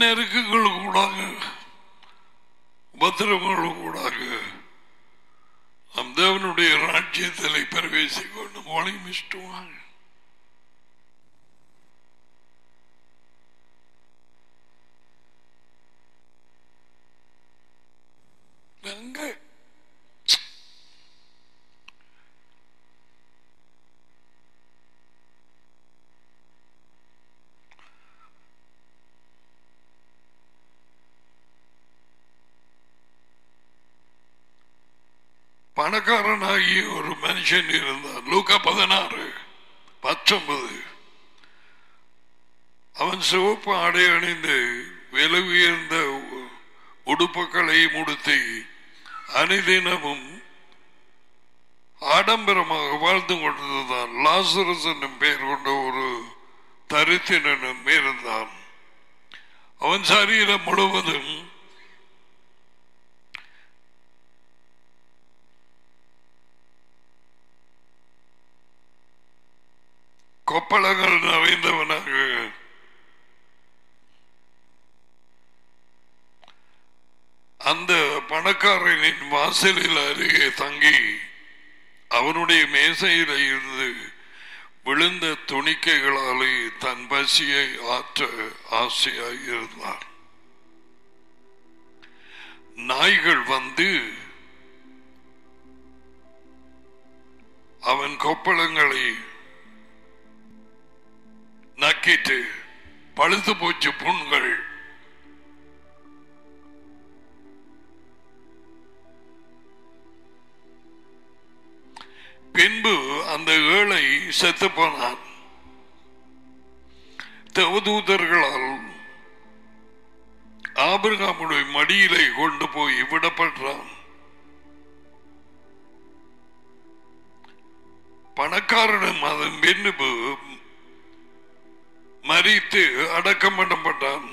நெருக்கங்கள் கூடாக உபத்திரவங்கள் கூடாக நம் தேவனுடைய ராஜ்யத்தில் பிரவேசிக்கொண்டு மொழி மிஷ்டுவாங்க. பணக்காரனாகிய ஒரு மனுஷன் இருந்தார். லூக்கா 16:19. அவன் சிவப்பு ஆடை அணிந்து விலை உயர்ந்த உடுப்புகளை உடுத்தி அனுதினமும் ஆடம்பரமாக வாழ்ந்து கொண்டிருந்தான். லாசரஸ் என்னும் பெயர் கொண்ட ஒரு தரித்திரனும் இருந்தான். அவன் சரீரம் முழுவதும் கொப்பளங்கள் நிறைந்தவனாக அந்த பணக்காரனின் வாசலில் அருகே தங்கி அவனுடைய மேசையில் இருந்து விழுந்த துணிக்கைகளாலே தன் பசியை ஆற்ற ஆசையாய் இருந்தார். நாய்கள் வந்து அவன் கொப்பளங்களை நக்கிட்டு பழுத்து போச்சு புண்கள். பின்பு அந்த ஏழை செத்து போனான். தேவதூதர்களால் ஆபிரகாமுடைய மடியிலே கொண்டு போய் விடப்பட்டான். பணக்காரனும் அதன் பின்பு மரித்து அடக்கம் பண்ணப்பட்டான்.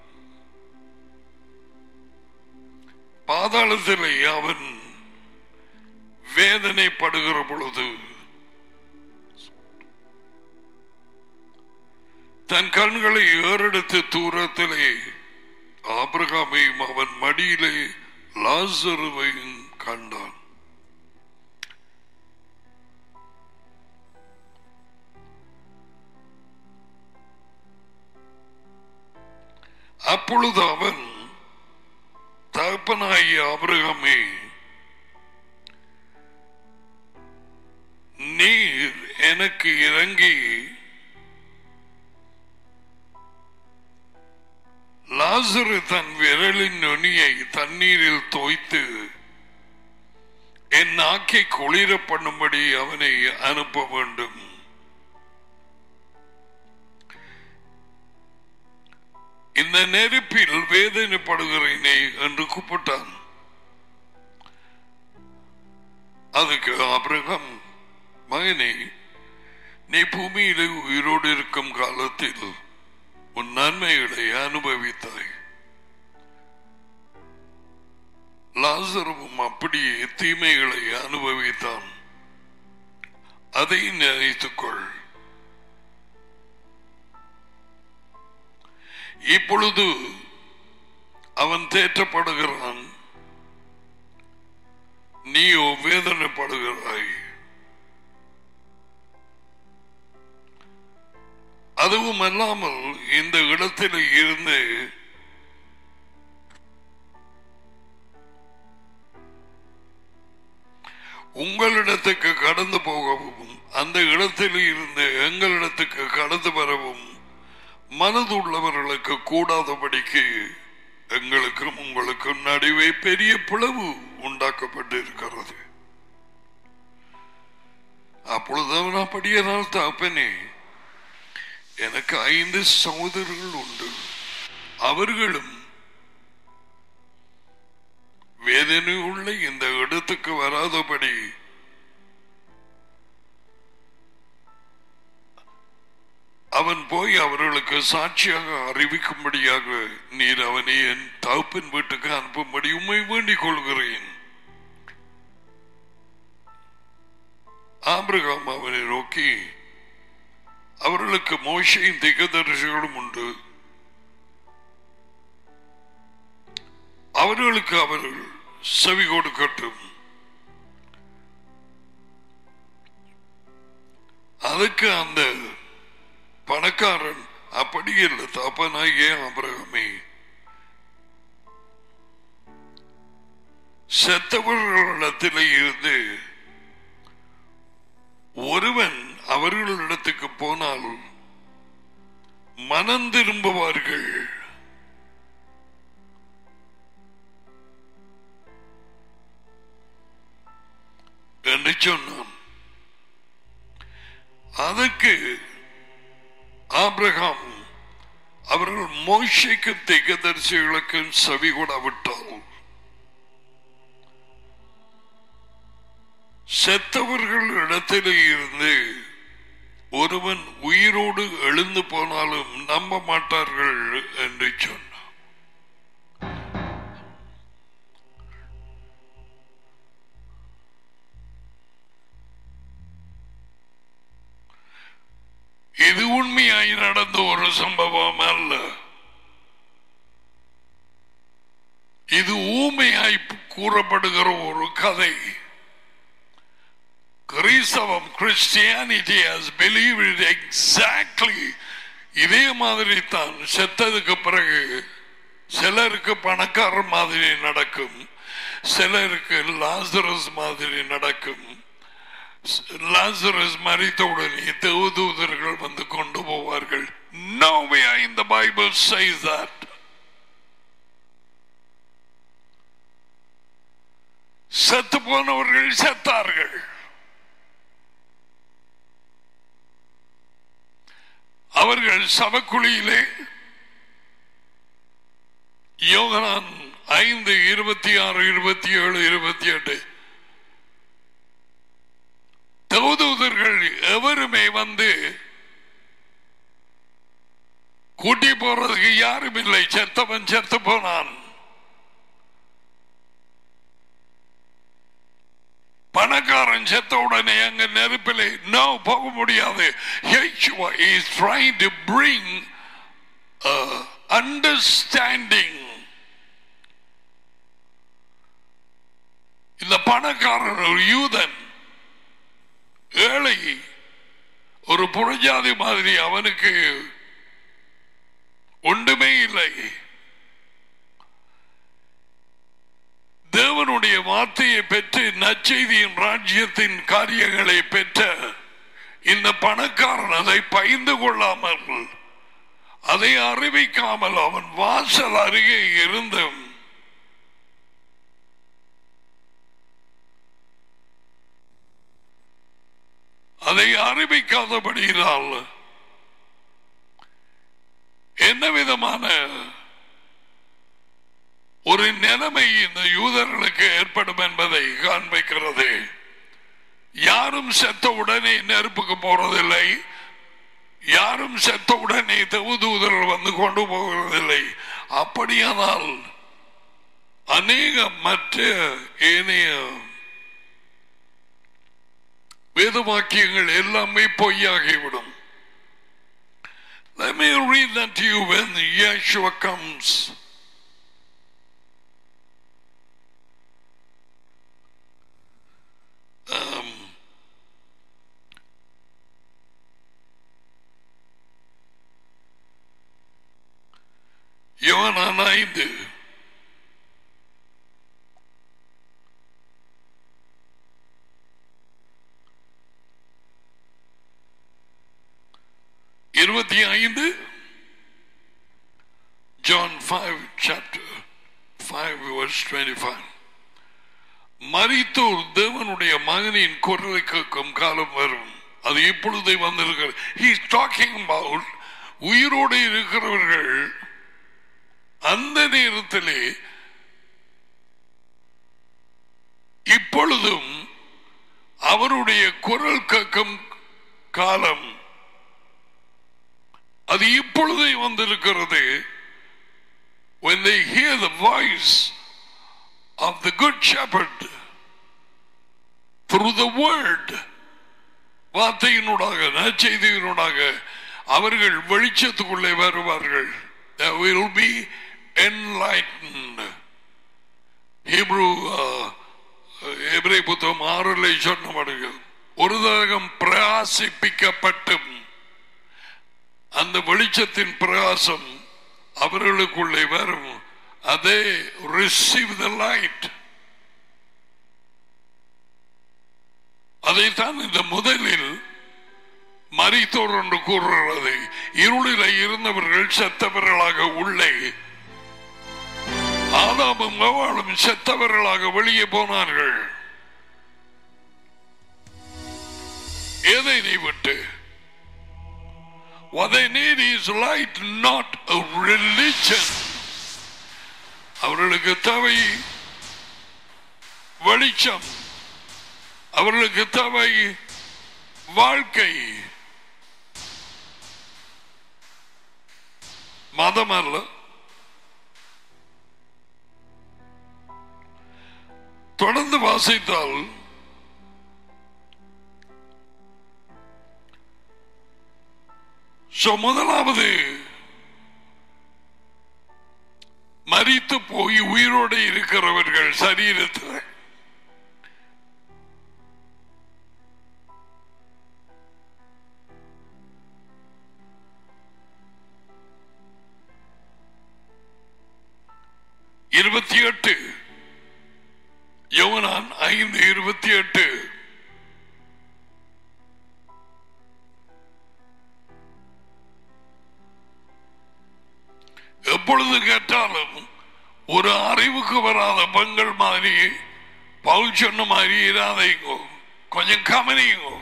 பாதாளத்திலே அவன் வேதனைப்படுகிற பொழுது தன் கண்களை ஏறெடுத்து தூரத்திலே ஆபிரகாமையும் அவன் மடியிலே லாசருவையும் கண்டான். அப்பொழுது அவன் தகப்பனாகிய ஆபிரகாமே, நீர் எனக்கு இறங்கி லாசரு தன் விரலின் நுனியை தண்ணீரில் தோய்த்து என் நாக்கை குளிர பண்ணும்படி அவனை அனுப்ப வேண்டும். இந்த நெருப்பில் வேதனைப்படுகிறேனே என்று கூப்பிட்டான். அதுக்கு ஆபிரகாம், மகனே, நீ பூமியிலே உயிரோடு இருக்கும் காலத்தில் உன் நன்மைகளை அனுபவித்தாய். லாசருவும் அப்படியே தீமைகளை அனுபவித்தான். அதை நினைத்துக்கொள். இப்பொழுது அவன் தேற்றப்படுகிறான், நீயோ வேதனைப்படுகிறாய். அதுவும் அல்லாமல் இந்த இடத்தில் இருந்து உங்களிடத்துக்கு கடந்து போகவும் அந்த இடத்தில் இருந்து எங்களிடத்துக்கு கடந்து வரவும் மனதுள்ளவர்களுக்கு கூடாதபடிக்கு எங்களுக்கும் உங்களுக்கும் நடுவே பெரிய பிளவு உண்டாக்கப்பட்டு இருக்கிறது. அப்பொழுது அவன் அப்படியானால் தகப்பனே, எனக்கு 5 சகோதரர்கள் உண்டு, அவர்களும் வேதனை உள்ள இந்த இடத்துக்கு வராதபடி அவன் போய் அவர்களுக்கு சாட்சியாக அறிவிக்கும்படியாக நீர் அவனை என் தகப்பன் வீட்டுக்கு அனுப்பும்படி உம்மை வேண்டிக் கொள்கிறேன். ஆபிரகாம் அவனை நோக்கி, அவர்களுக்கு மோசேயும் தீர்க்கதரிசிகளும் உண்டு, அவர்களுக்கு அவர்கள் செவி கொடுக்கட்டும். அதுக்கு அந்த பணக்காரன் அப்படி இல்லை, தப்பனாகிய ஆபிரகாமே, செத்தவர்களிடத்திலே இருந்து ஒருவன் அவர்களிடத்துக்கு போனால் மனம் திரும்புவார்கள் என்று சொன்னான். அதற்கு ஆபிரகாம் அவர்கள் மோசேக்கு தீர்க்கதரிசிகளுக்கு செவி கொடாவிட்டால் செத்தவர்கள் இடத்திலே இருந்து ஒருவன் உயிரோடு எழுந்து போனாலும் நம்ப மாட்டார்கள் என்று சொன்னார். இது உண்மையாய் நடந்த ஒரு சம்பவம் அல்ல. இது ஊமையாய் கூறப்படுகிற ஒரு கதை. கிறிஸ்தவம், Christianity has believed it exactly. இதே மாதிரி தான் செத்ததுக்கு பிறகு சிலருக்கு பணக்கார மாதிரி நடக்கும், சிலருக்கு லாசரஸ் மாதிரி நடக்கும். லாசரஸ் மரித்தவுடனே தேவதூதர்கள் வந்து கொண்டு போவார்கள். Nowhere in the Bible says that. செத்து போனவர்கள் செத்தார்கள். அவர்கள் சபக்குழியிலே யோகனான் 5, 26, 27, 28 தேவதூதர்கள் எவருமே வந்து கூட்டி போறதுக்கு யாரும் இல்லை. செத்தவன் செத்து போனான். பணக்காரன் செத்த உடனே அங்க நெருப்பிலே போக முடியாது. Yeshua is trying to bring understanding. இந்த பணக்காரன் ஒரு யூதன், ஏழை, ஒரு புறஜாதி மாதிரி, அவனுக்கு ஒன்றுமே இல்லை. தேவனுடைய வார்த்தையை பெற்று நற்செய்தியின் ராஜ்யத்தின் காரியங்களை பெற்ற இந்த பணக்காரன் அதை பகிர்ந்து கொள்ளாமல், அதை அறிவிக்காமல் அவன் வாசல் அருகே இருந்தும் அதை அறிவிக்காதபடியால் என்ன விதமான ஒரு நிலைமை இந்த யூதர்களுக்கு ஏற்படும் என்பதை காண்பிக்கிறது. யாரும் செத்த உடனே நெருப்புக்கு போறதில்லை, யாரும் செத்த உடனே தேவதூதர்கள் வந்து கொண்டு போகிறதில்லை. அப்படியானால் அநேக மற்ற ஏனைய வேத வாக்கியங்கள் எல்லாமே பொய்யாகிவிடும். Let me read that to you when Yeshua comes. யோவான் 5 25, John 5 chapter 5 verse 25. மரித்தோர் தேவனுடைய மகனின் குரலை கேட்கும் காலம் வரும், அது இப்பொழுதே வந்திருக்கிறது. He is talking about உயிரோடு இருக்கிறவர்கள் அந்த நேரத்திலே இப்பொழுதும் அவருடைய குரல் கேட்கும் காலம் அது இப்பொழுதே வந்திருக்கிறது. When they hear the voice of the good shepherd through the word, வார்த்தையினூடாக, நற்செய்தியினூடாக அவர்கள் வெளிச்சத்துக்குள்ளே வருவார்கள். They will be enlightened. Hebrew எபிரேய புத்தகம் 6 சொன்னபடுகிறது. ஒரு தரகம் பிரகாசிப்பிக்கப்பட்டும் அந்த வெளிச்சத்தின் பிரகாசம் அவர்களுக்குள்ளே வரும். அதே receive the light. அதைத்தான் இந்த முதலில் மரித்தோர் என்று கூறுகிறது. இருளில் இருந்தவர்கள் செத்தவர்களாக உள்ளே, ஆதாமும் ஹவ்வாளும் செத்தவர்களாக வெளியே போனார்கள். எதை நீ விட்டு? What they need is light, not a religion. அவர்களுக்கு தேவை வெளிச்சம், அவர்களுக்கு தேவை வாழ்க்கை, மதம் அல்ல. தொடர்ந்து வாசித்தால் முதலாவது மரித்து போய் உயிரோடு இருக்கிறவர்கள் சரீரத்தில் இருபத்தி யோவான் 5:28 எப்பொழுது கேட்டாலும் ஒரு அறிவுக்கு வராத பெண்கள் மாதிரி பவுல் சொன்ன மாதிரி இராதைங்கோ, கொஞ்சம் கவனிங்கோ.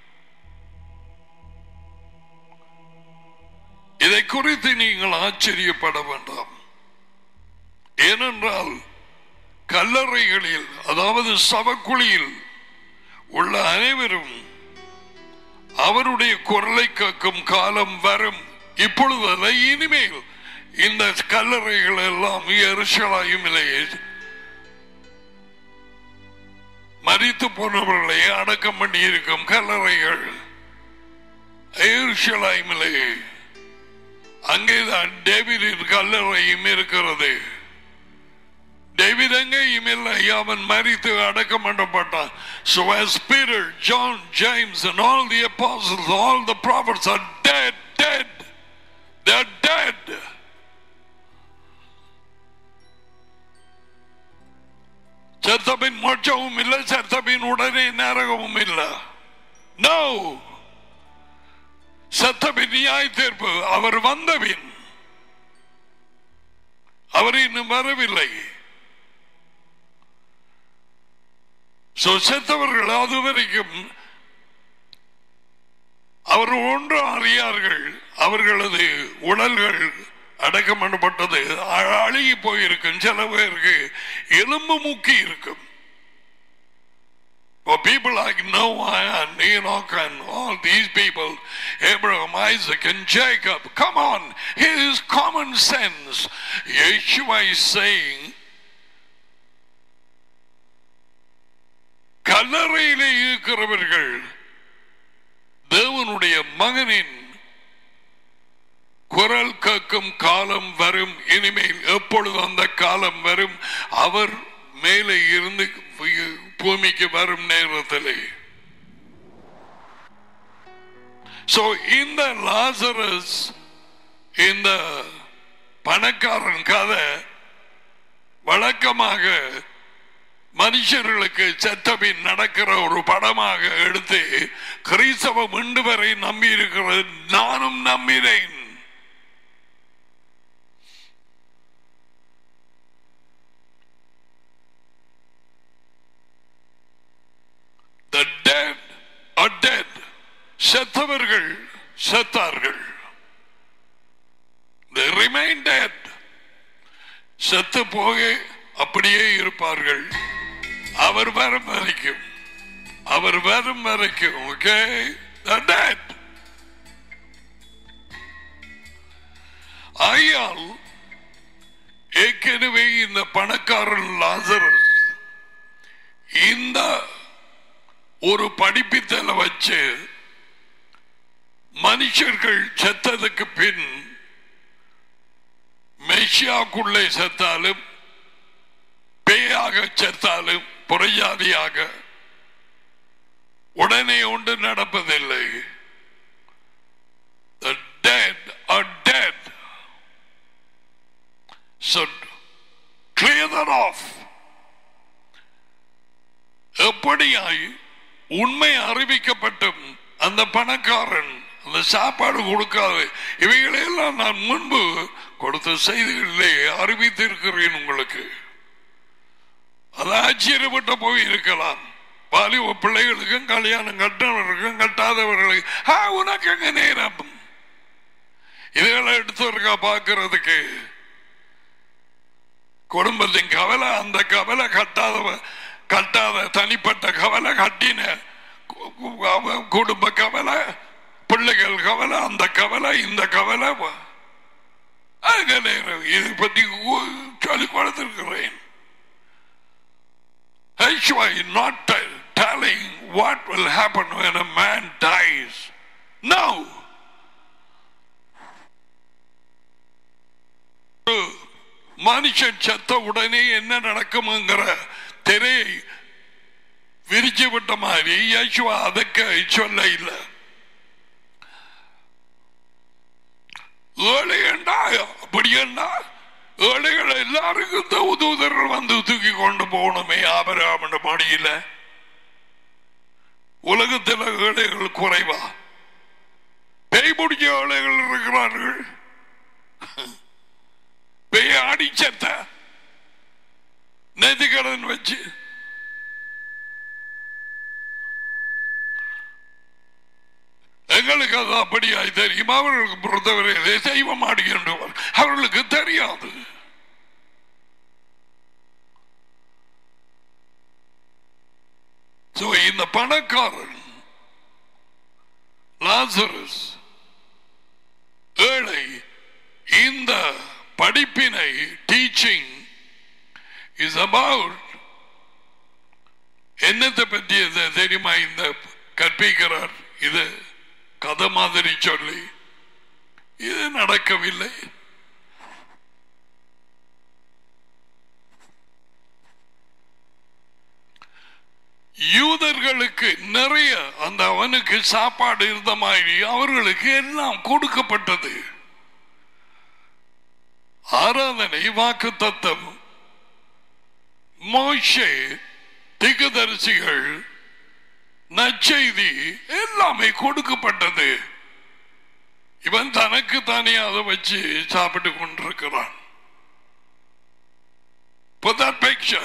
இதை குறித்து நீங்கள் ஆச்சரியப்பட வேண்டாம். ஏனென்றால் கல்லறைகளில், அதாவது சவக்குழியில் உள்ள அனைவரும் அவருடைய குரலை கேட்கும் காலம் வரும். இப்பொழுது இனிமேல் இந்த கல்லறைகள் எல்லாம் எருசலேமிலேயே மரித்து போனவர்களை அடக்கம் பண்ணி இருக்கும் கல்லறைகள் எருசலேமிலே. அங்கேதான் டேவிடின் கல்லறையும் இருக்கிறது. டேவிட் எங்கேயும் இல்லை, அவன் மரித்து அடக்கம் பண்ணப்பட்டான். So as Peter, John, James and all the apostles, all the prophets are dead. They are dead. சத்தபின் மோட்சமும் இல்லை, சத்தபின் உடனே நரகமும் இல்லை. No, சத்தபின் நியாய தீர்ப்பு அவர் வந்தபின், அவர் இன்னும் வரவில்லை. செத்தவர்கள் அதுவரைக்கும் அவர் ஒன்று அறியார்கள். அவர்களது உடல்கள் அடக்கம் பண்ணப்பட்டது அழுகி போயிருக்கும். சில பேருக்கு எலும்பு முக்கி இருக்கும். For people like Noah and Enoch and all these people, Abraham, Isaac and Jacob, come on, it is common sense. Yeshua is saying, கல்லறையிலே இருக்கிறவர்கள் தேவனுடைய மகனின் குரல் கேட்கும் காலம் வரும். இனிமேல் எப்பொழுது அந்த காலம் வரும்? அவர் மேலே இருந்து பூமிக்கு வரும் நேரத்திலே. So இந்த லாசரஸ், இந்த பணக்காரன் கதை வழக்கமாக மனுஷர்களுக்கு செத்தபின் நடக்கிற ஒரு படமாக எடுத்து கிறிஸ்தவம் இன்று வரை நம்பி இருக்கிறது. நானும் நம்பினேன். The dead are dead. செத்தவர்கள் செத்தார்கள். They remain dead. செத்து போக அப்படியே இருப்பார்கள். அவர் வரும் வரைக்கும், அவர் வரும் வரைக்கும். Okay, dead. ஆயால் ஏற்கனவே இந்த பணக்காரன் லாசரஸ் இந்த ஒரு படிப்பித்தலை வச்சு மனுஷர்கள் செத்ததுக்கு பின் மெஷியாக்குள்ளே செத்தாலும் பேயா சுகமாக செத்தாலும் புறஜாதியாக உடனே ஒன்று நடப்பதில்லை. The dead are dead. So clear that off. எப்படியாய் உண்மை அறிவிக்கப்பட்டும் அந்த பணக்காரன் அந்த சாப்பாடு கொடுக்காது, இவைகளெல்லாம் நான் முன்பு கொடுத்த செய்திகளிலே அறிவித்திருக்கிறேன் உங்களுக்கு. அது ஆச்சரியப்பட்ட போய் இருக்கலாம். வாலிப பிள்ளைகளுக்கும் கல்யாணம் கட்டவர்களுக்கும் கட்டாதவர்களுக்கு உனக்கு எங்க நேரம் இதுகளை எடுத்து பார்க்கறதுக்கு குடும்பத்தின் கவலை, அந்த கவலை கட்டாத தனிப்பட்ட கவலை, கட்டின குடும்ப கவலை, பிள்ளைகள் கவலை, அந்த கவலை, இந்த கவலை, இது பற்றி சொல்லிக் கொடுத்திருக்கிறேன். Not telling what will happen when a man dies. No. மனுஷன் செத்த உடனே என்ன நடக்கும்ங்கிற திரையை விரிச்சு விட்ட மாதிரி யேசுவா அதுக்கு சொல்ல இல்லை. ஏழையண்டா அப்படியண்டா ஏழைகள் எல்லாருக்கும் தூதர்கள் வந்து தூக்கி கொண்டு போகணுமே ஆபிரகாம் மடியில. உலகத்தில் ஏழைகள் குறைவா? பேய் பிடிச்ச ஏழைகள் இருக்கிறார்கள். பேய் அடிச்சத்த நெதிகடன் வச்சு எங்களுக்கு அது அப்படியாய் தெரியும். அவர்களுக்கு பொறுத்தவரை தெய்வம் ஆடுகின்றவர் அவர்களுக்கு தெரியாது. இந்த பணக்காரன் லாசரஸ் ஏழை இந்த படிப்பினை டீச்சிங் இஸ் அபவுட் என்னத்தை பற்றி தெரியுமா? இந்த கற்பிக்கிறார் இது கதை மாதிரி சொல்லி இது நடக்கவில்லை. யூதர்களுக்கு நிறைய அந்த அவனுக்கு சாப்பாடு இருந்த மாதிரி அவர்களுக்கு எல்லாம் கொடுக்கப்பட்டது. ஆராதனை, வாக்கு தத்தம், மோசே, தீர்க்கதரிசிகள், நற்செய்தி எல்லாமே கொடுக்கப்பட்டது. இவன் தனக்கு தானே அதை வச்சு சாப்பிட்டு கொண்டிருக்கிறான். Put that picture.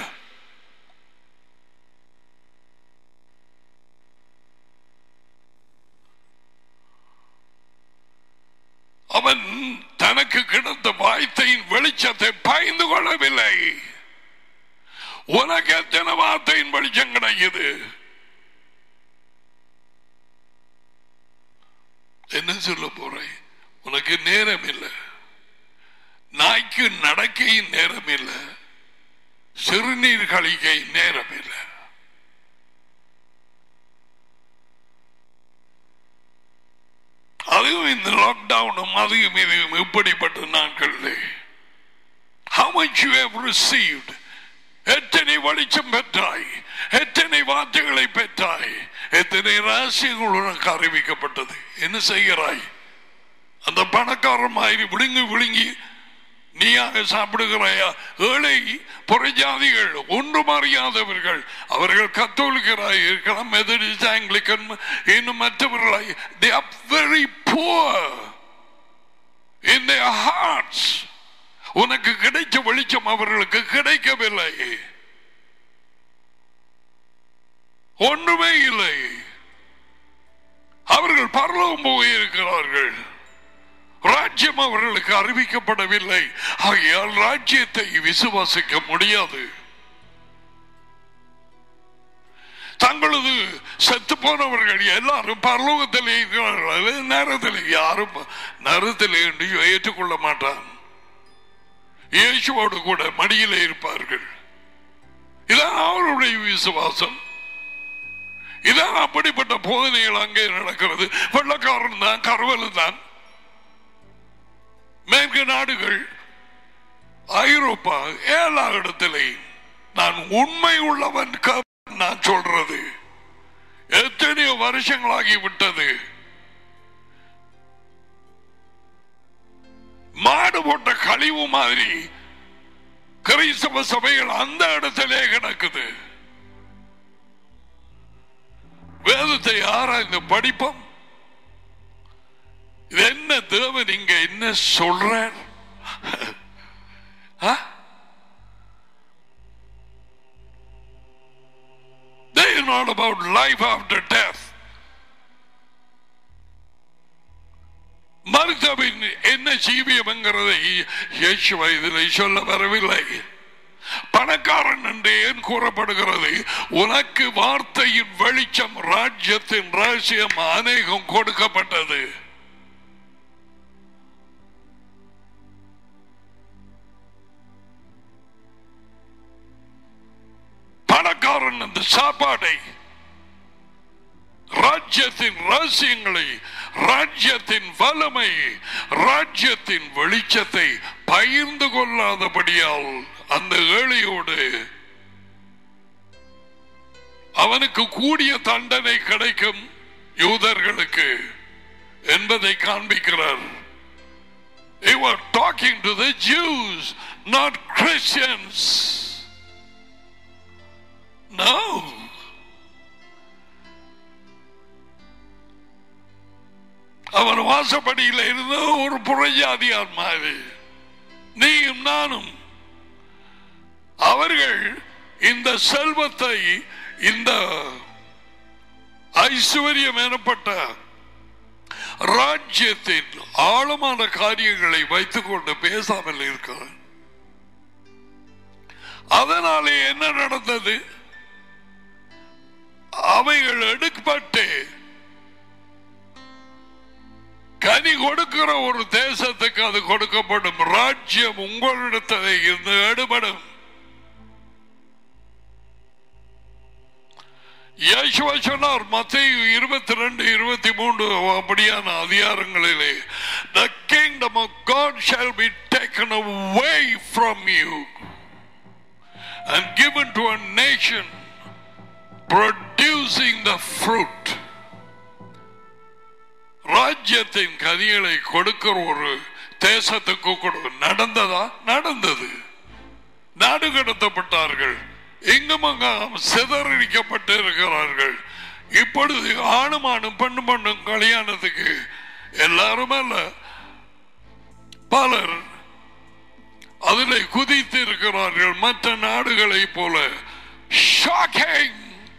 அவன் தனக்கு கிடைத்த வார்த்தையின் வெளிச்சத்தை பயந்து கொள்ளவில்லை. உனக்கு எத்தனை வார்த்தையின் வெளிச்சம் கிடைக்குது? என்ன சொல்ல போறேன்? உனக்கு நேரம் இல்லை, நாய்க்கு நடக்கையின் நேரம் இல்லை, சிறுநீர் கழிக்கை நேரம் இல்லை. அதுவும் இந்த லாக்டவுனும் அதிகம் இதுவும் இப்படிப்பட்ட நாட்களில் how much you have received, எத்தனை வெளிச்சம் பெற்றாய், எத்தனை வார்த்தைகளை பெற்றாய், எத்தனை ரகசியங்கள் உனக்கு அறிவிக்கப்பட்டது. என்ன செய்கிறாய்? அந்த பணக்காரன் மாதிரி விழுங்கி விழுங்கி நீயாக சாப்பிடுகிறாயா? ஏழை புறஜாதிகள், ஒன்றும் அறியாதவர்கள், அவர்கள் கத்தோலிக்கராய் இருக்கலாம், மெதடிஸ்ட், ஆங்கிலிக்கன், இன்னும் மற்றவர்களாய், they are very poor in their hearts. உனக்கு கிடைச்ச வெளிச்சம் அவர்களுக்கு கிடைக்கவில்லை, ஒன்றுமே இல்லை. அவர்கள் பரலோகம் போயிருக்கிறார்கள். ராஜ்யம் அவர்களுக்கு அறிவிக்கப்படவில்லை. ஆகையால் ராஜ்யத்தை விசுவாசிக்க முடியாது. தங்களது செத்து போனவர்கள் எல்லாரும் பரலோகத்தில் இருக்கிறார்கள். நேரத்தில் யாரும் நேரத்தில் ஏற்றுக்கொள்ள மாட்டான். இயேசுவோடு கூட மடியிலே இருப்பார்கள். இதான் அவருடைய விசுவாசம். இதான் அப்படிப்பட்ட போதனைகள் அங்கே நடக்கிறது. வெள்ளக்காரன் தான், கருவல் தான். மேற்கு நாடுகள், ஐரோப்பா, எல்லா இடத்திலையும் நான் உண்மை உள்ளவன் நான் சொல்றது எத்தனையோ வருஷங்களாகி விட்டது. மாடு போட்ட கழிவு மாதிரி கிறிஸ்தவ சபைகள் அந்த இடத்திலே கிடக்குது. வேதத்தை ஆராய்ந்து படிப்போம். என்ன தேவன் இங்க என்ன சொல்றார்? They are not about life after death. மருத்துவம் என்ன ஜீவியம்ங்கிறதை இயேசுவை இதில் சொல்ல வரவில்லை. பணக்காரன் என்று ஏன் கூறப்படுகிறது? உனக்கு வார்த்தையின் வெளிச்சம், ராஜ்யத்தின் ரகசியம் அநேகம் கொடுக்கப்பட்டது. பணக்காரன் அந்த சாப்பாடை, ராஜ்யத்தின் ரகசியங்களை, ராஜ்யத்தின் வல்லமை, ராஜ்யத்தின் வெளிச்சத்தை பகிர்ந்து கொள்ளாதபடியால் அந்த ஏழையோடு அவனுக்கு கூடிய தண்டனை கிடைக்கும் யூதர்களுக்கு என்பதை காண்பிக்கிறார். They were talking to the Jews, not Christians. No. அவன் வாசப்படியில் இருந்த ஒரு புறஜாதியார் மாதிரி நீயும் நானும். அவர்கள் இந்த செல்வத்தை, இந்த ஐஸ்வர்யம் எனப்பட்ட ராஜ்யத்தின் ஆழமான காரியங்களை வைத்துக் கொண்டு பேசாமல் இருக்கிறார். அதனாலே என்ன நடந்தது? அவைகள் எடுக்கப்பட்டு கனி கொடுக்கிற ஒரு தேசத்துக்கு அது கொடுக்கப்படும். ராஜ்யம் உங்களிடத்தில் இருந்து எடுபடும். இயேசுவா சொன்னார் மத்தேயு 22-23 அப்படியான அதிகாரங்களிலே, the kingdom of God shall be taken away from you and given to a nation producing the fruit. ராஜ்யத்தின் கனிகளை கொடுக்கிற ஒரு தேசத்துக்கு நடந்ததா? நடந்தது. நாடு கடத்தப்பட்டார்கள், எங்கும் அங்கும் சிதறடிக்கப்பட்டு இருக்கிறார்கள். இப்பொழுது ஆணுமானும் பெண்ணும் கல்யாணத்துக்கு எல்லாரும் அல்ல, பலர் அதில் குதித்து இருக்கிறார்கள் மற்ற நாடுகளை போல. ஷாக்கிங்!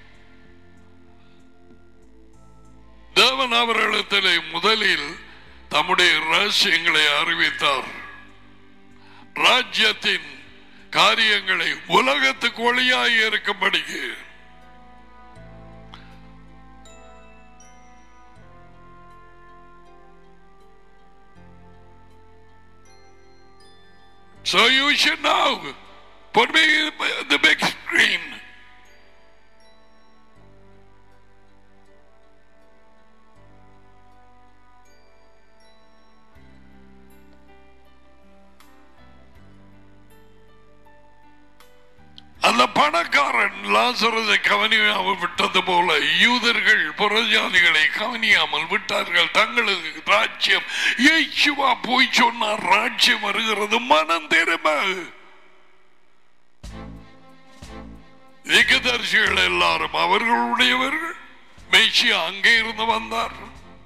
தேவன் அவர்களிடத்திலே முதலில் தம்முடைய ரகசியங்களை அறிவித்தார். ராஜ்யத்தின் காரியங்களை உலகத்துக்கு ஒளியாய் இருக்கும்படிக்கு. So you should know. Put me in the big screen. அந்த பணக்காரன் லாசரஸை கவனியாமல் விட்டது போல யூதர்கள் புறஜாதிகளை கவனியாமல் விட்டார்கள். தங்களது ராஜ்யம், இயேசுவா போய் சொன்னார், ராஜ்யம் வருகிறது, மனம் திரும்ப. தீர்க்கதரிசிகள் எல்லாரும் அவர்களுடையவர்கள். மேசியா அங்கே இருந்து வந்தார்.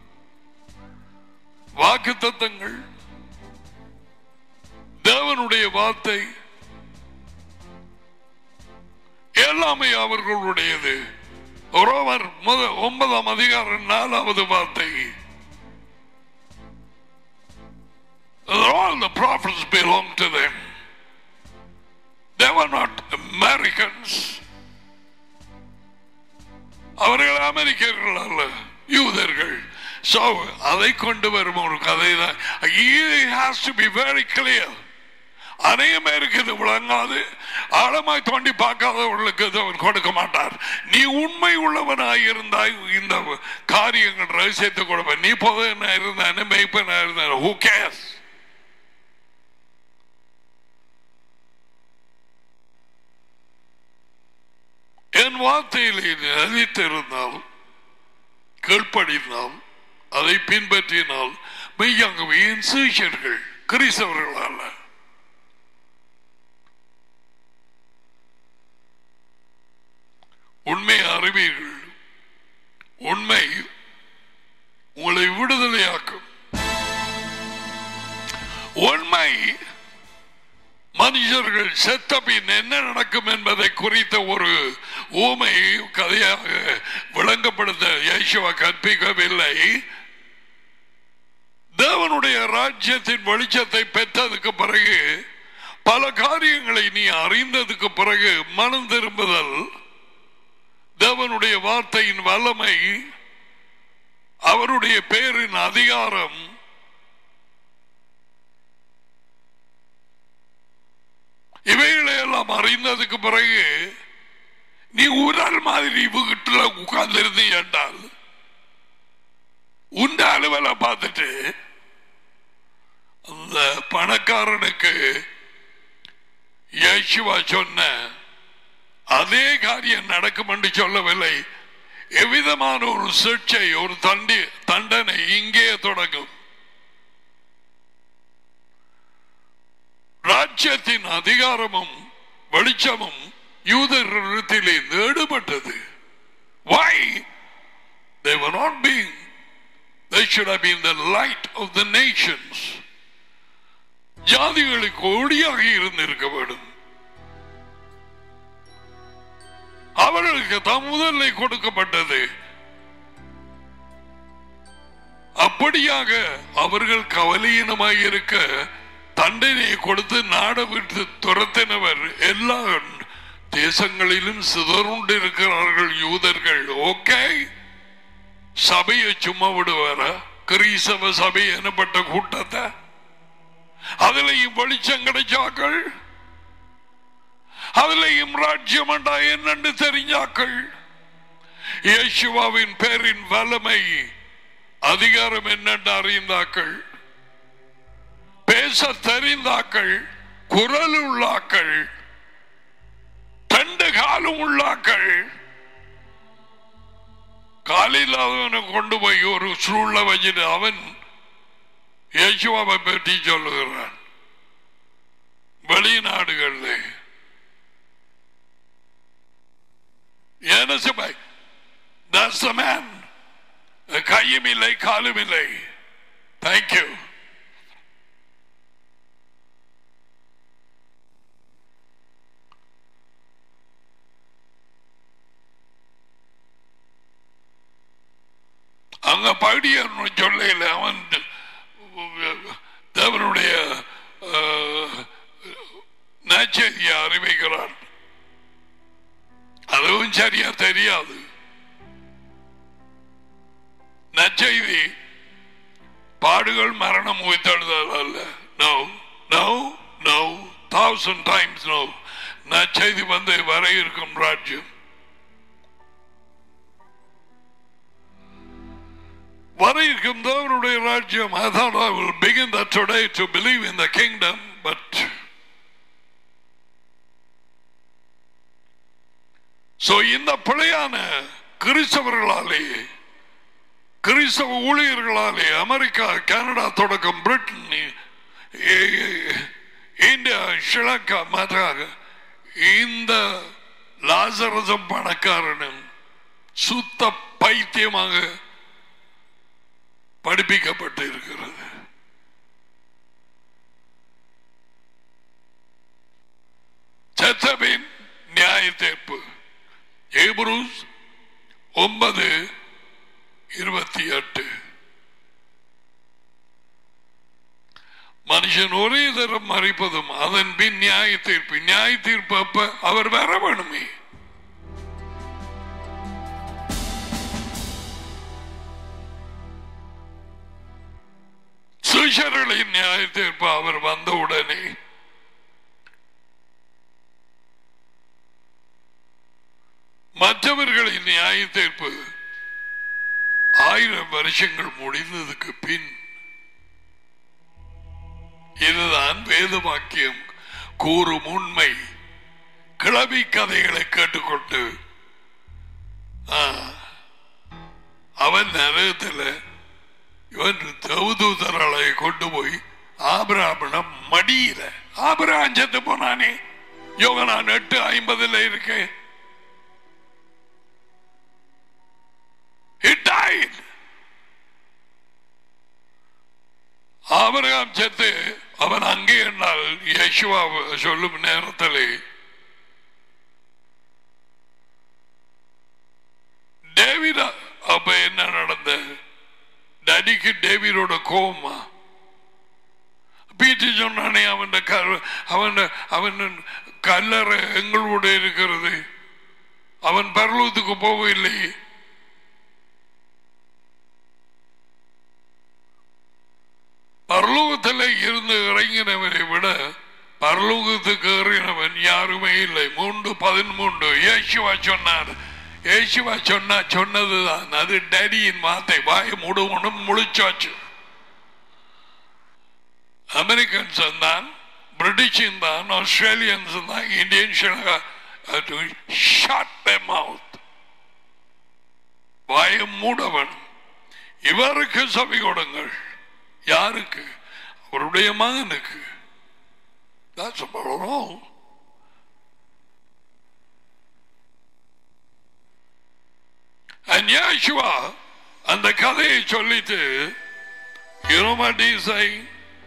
வாக்குத்தத்தங்கள், தேவனுடைய வார்த்தை எல்லாமே அவர்களுடையது. ரோமர் 9 வார்த்தை. All the prophets belong to them. They were not Americans. அவர்கள் அமெரிக்கர்கள் அல்ல, யூதர்கள். So அதை கொண்டு வரும் ஒரு கதை தான். It has to be very clear. அநேகம் பேருக்கு இது விளங்காது. ஆழமாய் தோண்டி பார்க்காதவர்களுக்கு அவன் கொடுக்க மாட்டார். நீ உண்மை உள்ளவனாய் இருந்தாய், இந்த காரியங்கள் ரகசியத்தை கொடுப்ப. நீ போதனா இருந்தானே, மெய்ப்பனா இருந்தான, who cares? என் வார்த்தையிலே நிலைத்திருந்தால், கீழ்ப்படினால், அதை பின்பற்றினால் மெய்யாகவே என் சீஷர்கள், கிறிஸ்தவர்கள் அல்ல. உண்மை அறிவீர்கள். உண்மை உங்களை விடுதலையாக்கும். உண்மை மனுஷர்கள் செத்த பின் என்ன நடக்கும் என்பதை குறித்த ஒரு ஊமை கதையாக விளங்கப்படுத்த இயேசுவா கற்பிக்கவில்லை. தேவனுடைய ராஜ்யத்தின் வெளிச்சத்தை பெற்றதுக்கு பிறகு, பல காரியங்களை நீ அறிந்ததுக்கு பிறகு மனம் திரும்புதல், தேவனுடைய வார்த்தையின் வல்லமை, அவருடைய பேரின் அதிகாரம், இவைகளை எல்லாம் அறிந்ததுக்கு பிறகு நீ உடல் மாதிரி வீட்டுல உட்கார்ந்து என்றால் உண்ட அலுவலை பார்த்துட்டு அந்த பணக்காரனுக்கு இயேசுவா சொன்ன அதே காரியம் நடக்கும் என்று சொல்லவில்லை. எவ்விதமான ஒரு சிக்ஷை, ஒரு தண்டனை இங்கே தொடங்கும். ராஜ்யத்தின் அதிகாரமும் வெளிச்சமும் யூதரிடத்திலே நேடுபட்டது. Why? They were not being, they should have been the light of the nations. ஜாதிகளுக்கு ஒளியாக இருந்திருக்க வேண்டும். அவர்களுக்கு தான் முதலில் கொடுக்கப்பட்டது. அப்படியாக அவர்கள் கவலையினமாக இருக்க தண்டனையை கொடுத்து நாட விட்டு துரத்தினவர் எல்லா தேசங்களிலும் சிதறுண்டு இருக்கிறார்கள் யூதர்கள். ஓகே, சபையை சும்மா விடுவார? கிறிஸ்தவ சபை எனப்பட்ட கூட்டத்தை அதிலையும் வெளிச்சம் கிடைச்சாக்கள், அதிலையும் ராஜ்யம் என்னென்று தெரிஞ்சாக்கள், இயேசுவின் பேரின் வல்லமை அதிகாரம் என்னென்று அறிந்தாக்கள், பேச தெரிந்தாக்கள், குரல் உள்ளாக்கள், ரெண்டு காலும் உள்ளாக்கள். காலில்லாதவனை கொண்டு போய் ஒரு சூழல வச்சுட்டு அவன் இயேசுவை பற்றி சொல்லுகிறான் வெளிநாடுகளில். என்ன சபை? That's the man. கையும் இல்லை காலும் இல்லை. Thank you. அங்க பகுதியர் சொல்ல அவன் தேவனுடைய நற்செய்தியை அறிவிக்கிறான். அதுவும் சரியா தெரியாது. நற்செய்தி பாடுகள் மரணம் உயிர்த்தெழுதல் அல்ல. No no no, 1000 times no. நற்செய்தி வந்து வர இருக்கும் ராஜ்யம். வர இருக்கும் தேவனுடைய ராஜ்யம். I thought I will begin that today to believe in the kingdom, but so இந்த பிழையான கிறிஸ்தவர்களாலே, கிறிஸ்தவ ஊழியர்களாலே அமெரிக்கா, கனடா தொடக்கம் பிரிட்டன், இந்தியா, ஸ்ரீலங்கா மாற்றாக இந்த லாசரசம் பணக்காரனும் சுத்த பைத்தியமாக படிப்பிக்கப்பட்டு இருக்கிறது. சத்தபின் நியாய தீர்ப்பு எபிரேயர் 9:28. மனுஷன் ஒரே தரம் மறிப்பதும் அதன் பின் நியாய தீர்ப்பு. நியாய தீர்ப்பு அப்ப அவர் வர வேணுமே. சுஷர்களின் நியாய தீர்ப்பு அவர் வந்தவுடனே மற்றவர்களின் நியாய தீர்ப்பு 1000 வருஷங்கள் முடிந்ததுக்கு பின். இதுதான் வேத வாக்கியம் கூறும் உண்மை. கிளவி கதைகளை கேட்டுக்கொண்டு அவன் நரகத்தில் இவன் தேவதூதர்களை கொண்டு போய் ஆபிரகாமிடம் மடியில, ஆபிரகாம் செத்து போனானே, யோகனான் 8:50 இருக்கு. ஆபிரகாம் செத்து அவன் அங்கே என்றால் யேசுவா சொல்லும் நேரத்தில் டேவிட் அப்ப என்ன நடந்த டடிக்கு டேவிடோட கோபமா பீட்டு சொன்னானே, அவன் கல்லறை எங்களோட இருக்கிறது, அவன் பரலோகத்துக்கு போகவில்லை. பரலோகத்தில் இருந்து இறங்கினவரை விட பரலோகத்துக்கு ஏறினவன் யாருமே இல்லை. 3:13 இயேசுவா சொன்னார். இயேசுவா சொன்னதுதான் அது டேடியின் வார்த்தை. வாய் முழுவதும் முழிச்சாச்சு. அமெரிக்கன்ஸ் தான், பிரிட்டிஷ் தான், ஆஸ்திரேலியன்ஸ் தான், இந்தியன்ஸ் வாயை மூடவன். இவருக்கு செவி கொடுங்கள். யாருக்கு? அவருடைய மகனுக்கு. That's about all. And Yeshua அந்த கதையை சொல்லிட்டு you know what he is saying?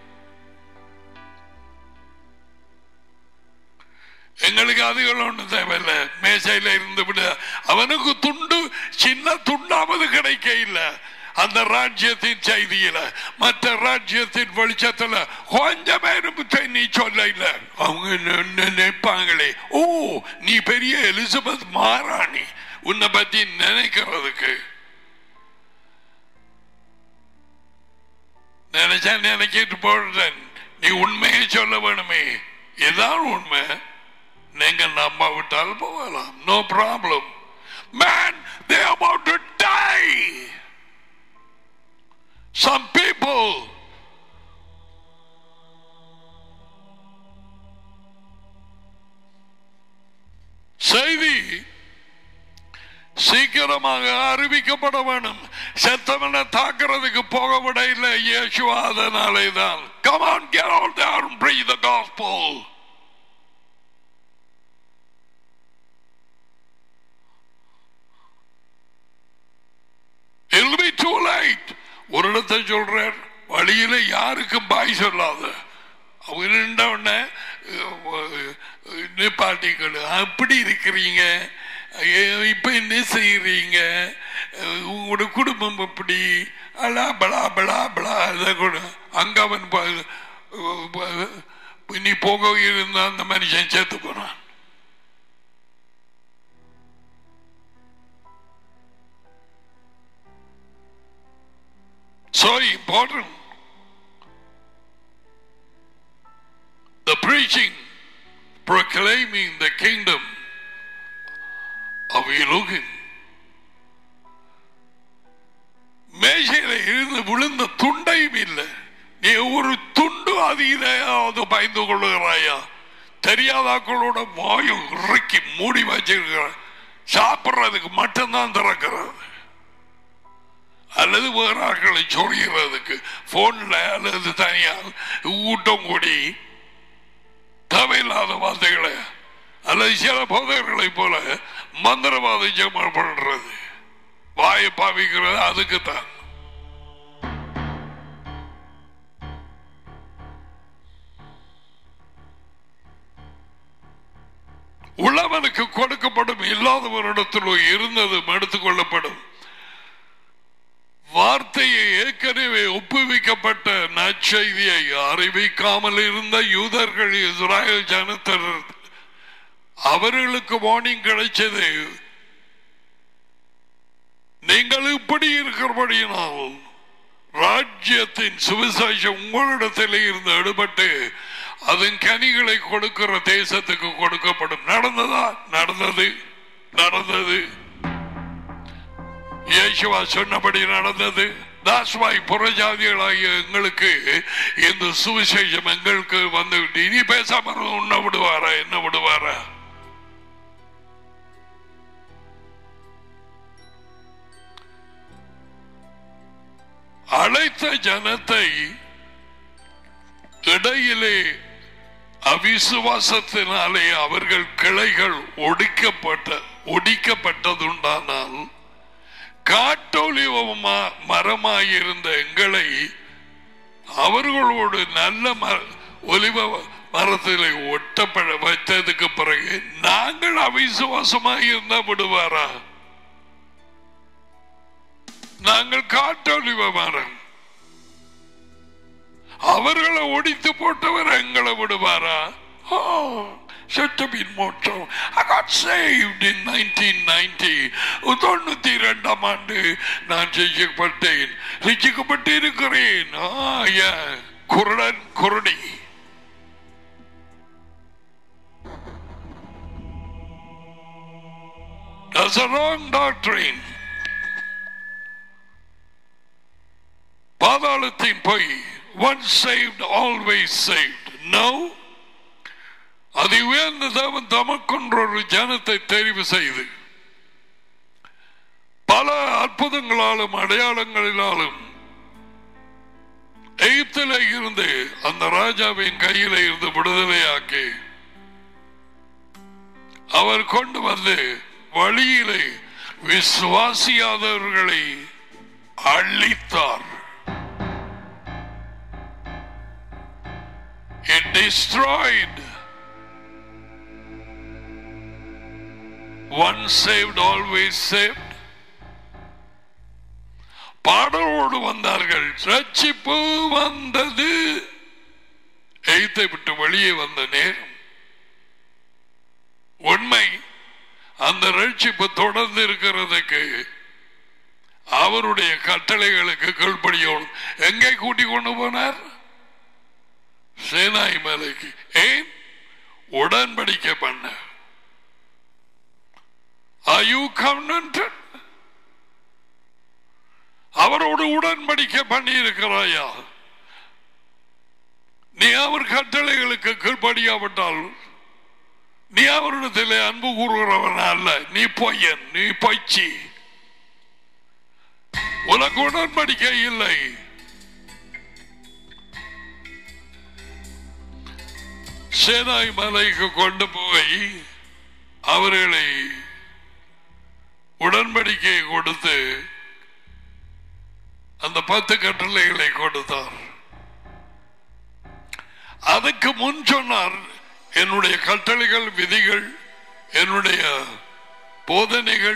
எங்களுக்கு அதுகள் ஒன்றும் தேவையில்லை, மேசையில இருந்து விட. அவனுக்கு துண்டு, சின்ன துண்டாவது கிடைக்க இல்லை. அந்த ராஜ்யத்தின் செய்தியில, மற்ற ராஜ்யத்தின் வெளிச்சத்துல கொஞ்சம் பேரும் நீ சொல்ல இல்ல. அவங்க நினைப்பாங்களே, ஓ நீ பெரிய எலிசபெத் மாராணி, உன்னை பத்தி நினைக்கிறதுக்கு. நினைச்சா நினைக்கிட்டு போடுறேன். நீ உண்மையை சொல்ல வேணுமே. இதான் உண்மை. நீங்க நம்ப விட்டால் போகலாம். No problem. Man, they are about to die. Some people செய்தி சீக்கிரமாக அறிவிக்கப்பட வேண்டும். செத்தவனை தாக்குறதுக்கு போக விட இல்லை இயேசுவா. அதனாலே தான் come on, get out there and preach the gospel. It'll be too late. ஒரு இடத்தை சொல்றார், வழியில யாருக்கும் பாய் சொல்லாத. அவங்க நிப்பாட்டிகள், அப்படி இருக்கிறீங்க, இப்ப என்ன செய்யறீங்க, உங்களோட குடும்பம் எப்படி, அலா பலா பலா பலா. அங்க அவன் நீ போக இருந்தா அந்த மனுஷன் சேர்த்து போனான். So important. The preaching, proclaiming the kingdom of Elohim. மேஷையில இருந்து விழுந்த துண்டையும் இல்லை. நீ ஒரு துண்டு அதிகாவது பயந்து கொள்ளுகிறாயா? தெரியாதாக்களோட வாயு இறக்கி மூடி வச்சிருக்கிற, சாப்பிட்றதுக்கு மட்டும்தான் திறக்கிறது, அல்லது வேற ஆட்களை சொல்கிறதுக்கு போன்ல அல்லது தனியால் ஊட்டம் கூடி தேவையில்லாத வார்த்தைகளை, அல்லது சில போதகர்களை போல மந்திரவாத ஜெபம் பண்றது, வாயை பாவிக்கிறது. அதுக்குத்தான் உள்ளவனுக்கு கொடுக்கப்படும், இல்லாதவரிடத்திலோ இருந்ததும் எடுத்துக் கொள்ளப்படும். வார்த்தையை ஏற்கனவே ஒப்புவிக்கப்பட்ட நற்செய்தியை அறிவிக்காமல் இருந்த யூதர்கள், இஸ்ராயல் ஜனத்தர், அவர்களுக்கு வார்னிங் கிடைச்சது. நீங்கள் இப்படி இருக்கிறபடியினால் ராஜ்யத்தின் சுவிசேஷம் உங்களிடத்தில் இருந்து எடுபட்டு அதன் கனிகளை கொடுக்கிற தேசத்துக்கு கொடுக்கப்படும். நடந்ததா? நடந்தது, நடந்தது. இயேசுவா சொன்னபடி நடந்தது. That's why புறஜாதிகளாகிய எங்களுக்கு இந்த சுவிசேஷம் எங்களுக்கு வந்து இனி பேசாம உன்ன விடுவாரா, என்ன விடுவாரா? அழைத்த ஜனத்தை இடையிலே அவிசுவாசத்தினாலே அவர்கள் கிளைகள் ஒடிக்கப்பட்டதுண்டானால் காட்டொலிவ மரமாயிருந்த எங்களை அவர்களோடு நல்ல ஒலிவ மரத்திலே ஒட்டப்பட வைத்ததுக்கு பிறகு நாங்கள் அவிசுவாசமாக இருந்தா விடுவாரா? நாங்கள் காட்டொலிவ மரம், அவர்களை ஒடித்து போட்டவர் எங்களை விடுவாரா? சட்டபின் மோட்டம். I got saved in 1990. 92ஆம் ஆண்டு நான் ரட்சிக்கப்பட்டிருக்கிறேன். குருடன் குருடி. That's a wrong doctrine. பாதாளத்தின் பொய். Once saved, always saved. No. அது உயர்ந்த தேவன் தமக்கொன்ற ஒரு ஜனத்தை தெரிவு செய்து பல அற்புதங்களாலும் அடையாளங்களினாலும் எகிப்திலே இருந்து அந்த ராஜாவின் கையில இருந்து விடுதலையாக்கி அவர் கொண்டு வந்து வழியிலே விசுவாசியாதவர்களை அழித்தார். It destroyed. Once saved, always saved. பாடலோடு வந்தார்கள். ரட்சிப்பு வந்தது. எகிப்தை விட்டு வெளியே வந்த நேரம் உண்மை. அந்த ரட்சிப்பு தொடர்ந்து இருக்கிறதுக்கு அவருடைய கட்டளைகளுக்கு கீழ்ப்படியோடு எங்கே கூட்டி கொண்டு போனார்? சீனாய் மலைக்கு. ஏன்? உடன்படிக்கை பண்ண. Are you covenanted? அவரோடு உடன்படிக்கை பண்ணி இருக்கிறாயா? நீ அவர் கட்டளைகளுக்கு கீழ்ப்படியாவிட்டால் நீ அவரிடத்திலே அன்பு கூறுகிறவன் அல்ல. நீ பொய்யன், நீ பொய்ச்சி. உனக்கு உடன்படிக்கை இல்லை. சேனாய் மலைக்கு கொண்டு போய் அவர்களை உடன்படிக்கையை கொடுத்து அந்த 10 கட்டளைகளை கொடுத்தார். அதுக்கு முன் சொன்னார், என்னுடைய கட்டளைகள், விதிகள், என்னுடைய போதனைகள்,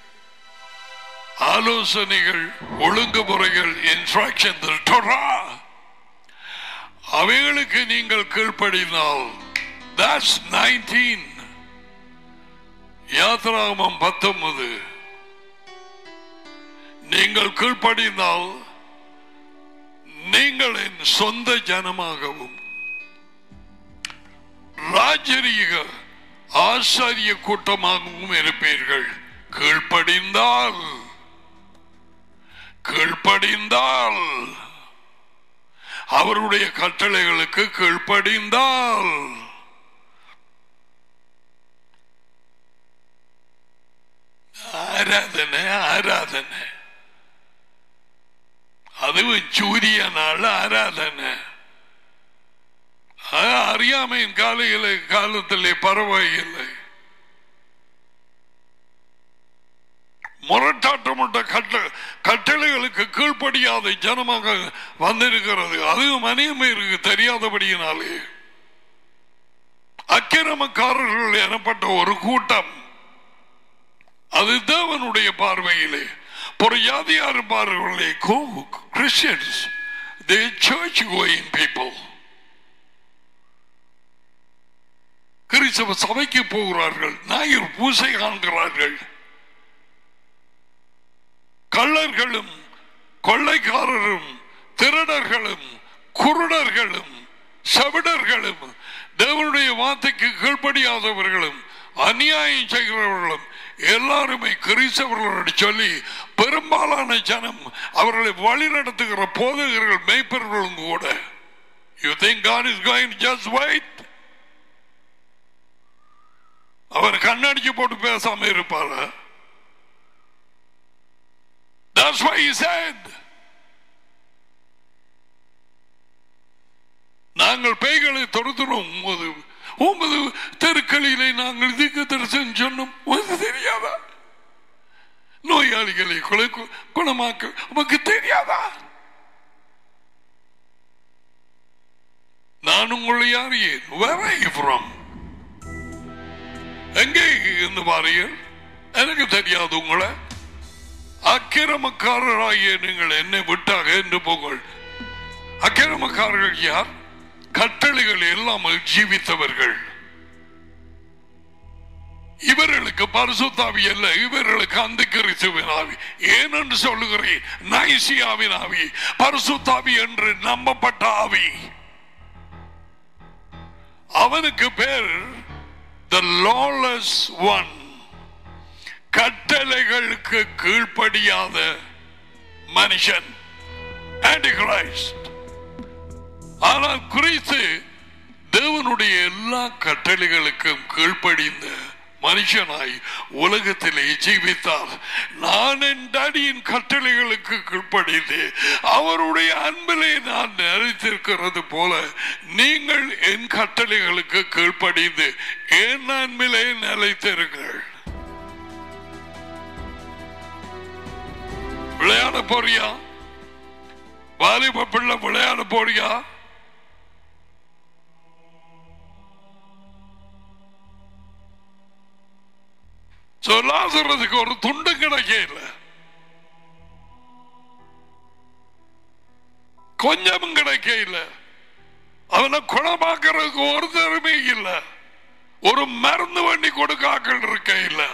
ஆலோசனைகள், ஒழுங்குமுறைகள், இன்ஸ்ட்ரக்ஷன்ஸ், டோரா, அவைகளுக்கு நீங்கள் கீழ்ப்படினால், that's 19. யாத்ராகமம் 19. நீங்கள் கீழ்ப்படிந்தால் நீங்கள் என் சொந்த ஜனமாகவும் ராஜரீக ஆசாரிய கூட்டமாகவும் இருப்பீர்கள். கீழ்ப்படிந்தால் அவருடைய கட்டளைகளுக்கு கீழ்ப்படிந்தால் ஆராதனை அதுவும் சூரிய நாள் ஆராதனை. அறியாமையின் காலத்திலே பரவாயில்லை. முரட்டாட்டமுட்ட கட்டளைகளுக்கு கீழ்ப்படியாத ஜனமாக வந்திருக்கிறது. அதுவும் அநியமைக்கு தெரியாதபடியினாலே அக்கிரமக்காரர்கள் எனப்பட்ட ஒரு கூட்டம். அது தேவனுடைய பார்வையிலே புறஜாதியார் பார்வையிலே Christians, they church going people. கிறிஸ்தவ சபைக்கு போகிறார்கள், ஞாயிறு பூசை காண்கிறார்கள். கள்ளர்களும் கொள்ளைக்காரரும் திருடர்களும் குருடர்களும் செவிடர்களும் தேவனுடைய வார்த்தைக்கு கீழ்ப்படியாதவர்களும் அநியாயம் செய்கிறவர்களும் எல்லாருமே கிறிஸ்தவர்கள் சொல்லி பெரும்பாலான ஜனம் அவர்களை வழி நடத்துகிற போதகர்கள் மேய்ப்பர்களும் கூட. You think God is going to just wait? அவர் கண்ணடிச்சு போட்டு பேசாம இருப்பாரா? That's why he said நாங்கள் பேய்களை துரத்துறோம். ஒன்பது தெருக்களிலே நாங்கள் தீர்க்க தரிசனம் சொன்னோம். தெரியாதா? நோயாளிகளை குணமாக்க உமக்கு தெரியாதா? நான் உங்களை அறியேன். Where are you from? எங்கே இருந்து பாருங்கள். எனக்கு தெரியாது உங்களை. அக்கிரமக்காரராகிய நீங்கள் என்னை விட்டாக என்று போங்கள். அக்கிரமக்காரர்கள் யார்? கட்டளைகள் இல்லாமல் ஜீவித்தவர்கள். இவர்களுக்கு பரிசுத்தாவி அல்ல, இவர்களுக்கு அந்திகிறிஸ்துவின் ஆவி. ஏனென்று சொல்லுகிறேன், நைசியாவின் ஆவி, பரிசுத்தாவி என்று நம்பப்பட்ட ஆவி. அவனுக்கு பேர் the lawless one, கட்டளைகளுக்கு கீழ்ப்படியாத மனுஷன், Antichrist. ஆனால் கிறிஸ்து தேவனுடைய எல்லா கட்டளைகளுக்கும் கீழ்ப்படிந்த மனுஷனாய் உலகத்திலே ஜீவித்தார். நான் என் டாடியின் கட்டளைகளுக்கு கீழ்ப்படிந்து அவருடைய அன்பிலே நான் நிலைத்திருக்கிறது போல நீங்கள் என் கட்டளைகளுக்கு கீழ்ப்படிந்து என் அன்பிலே நிலைத்திருங்கள். விளையாட போறியா? வாலிப பிள்ளை விளையாட போறியா? சொல்லாசுறதுக்கு ஒரு துண்டு கிடைக்க இல்லை, கொஞ்சமும் கிடைக்க இல்லை. அவனை குணமாக்குறதுக்கு ஒரு திறமை இல்லை, ஒரு மருந்து வண்டி கொடுக்காக்கள் இருக்க இல்லை.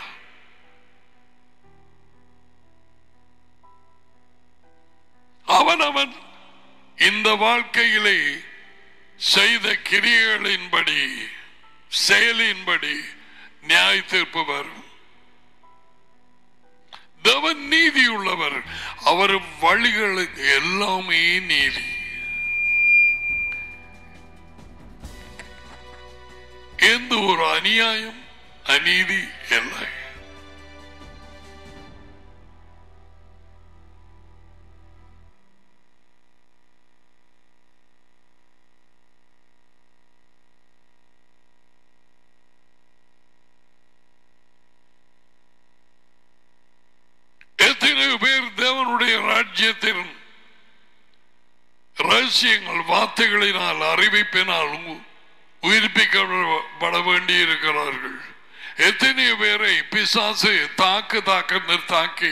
அவன் இந்த வாழ்க்கையிலே செய்த கிரியைகளின்படி செயலின்படி நியாய தீர்ப்பு வரும். தேவன் நீதி உள்ளவர். அவர் வழிகளுக்கு எல்லாமே நீதி. எந்த ஒரு அநியாயம் அநீதி இல்லை. எத்தனை பேர் தேவனுடைய ராஜ்யத்தின் ரகசியங்கள் வார்த்தைகளினால் அறிவிப்பினால் உயிர்ப்பிக்கப்பட வேண்டி இருக்கிறார்கள். எத்தனை பேரை பிசாசு தாக்கி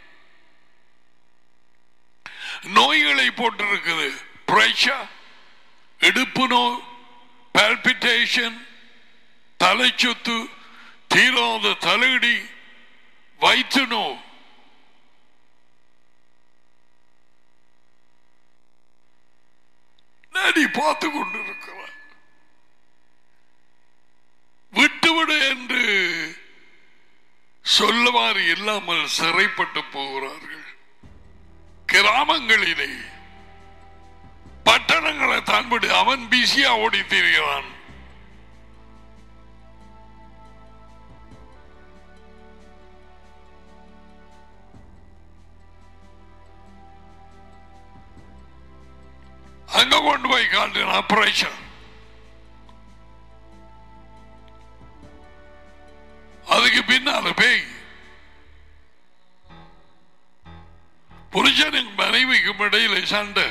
நோய்களை போட்டிருக்குது. பிரஷர், இடுப்பு நோய், பால்பிட்டேஷன், தலைச்சுத்து, தீராத தலையடி, வயிற்று நோய். நீ பார்த்து கொண்டிருக்கிறார். விட்டுவிடு என்று சொல்லுவார் இல்லாமல் சிறைப்பட்டு போகிறார்கள். கிராமங்களிலே பட்டணங்களை தான்படி அவன் பிஸியா ஓடி திரிகிறான். அங்க கொண்டு போய் காட்டின ஆபரேஷன். அதுக்கு பின்னால பேய். புருஷனுக்கு மனைவிக்கும் இடையில சண்டை.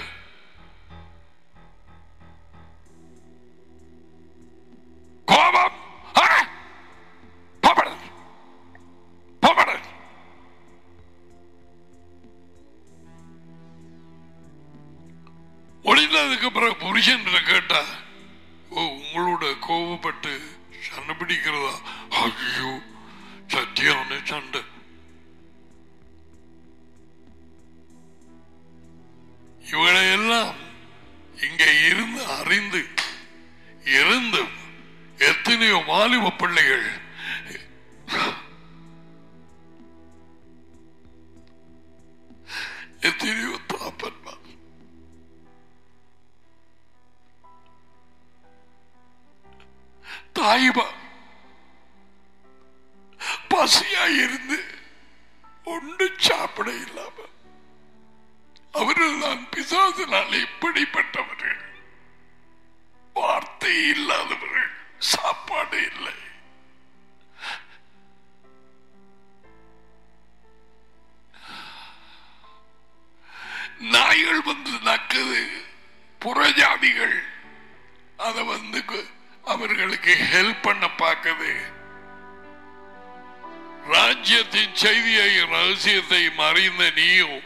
கோபம். ஒளிந்ததுக்கு பிறகு புருஷன் கேட்டா, உங்களோட கோபப்பட்டு சண்டை பிடிக்கிறதா? ஐயோ, சத்தியான சண்டை. இவளை எல்லாம் இங்க இருந்து அறிந்து இருந்து எத்தனையோ வாலிப பிள்ளைகள் எத்தனையோ தாப்பன்மார் தாய்மா பசியா இருந்து ஒன்று சாப்பிட இல்லாம அவர்கள் தான் பிசாசினால் இப்படிப்பட்டவர்கள் சாப்பாடு இல்லை. நாய்கள் வந்து நக்குது, புறஜாதிகள் அதை வந்து அவர்களுக்கு ஹெல்ப் பண்ண பார்க்குது. ராஜ்யத்தின் செய்தியை ரகசியத்தை அறிந்த நீயும்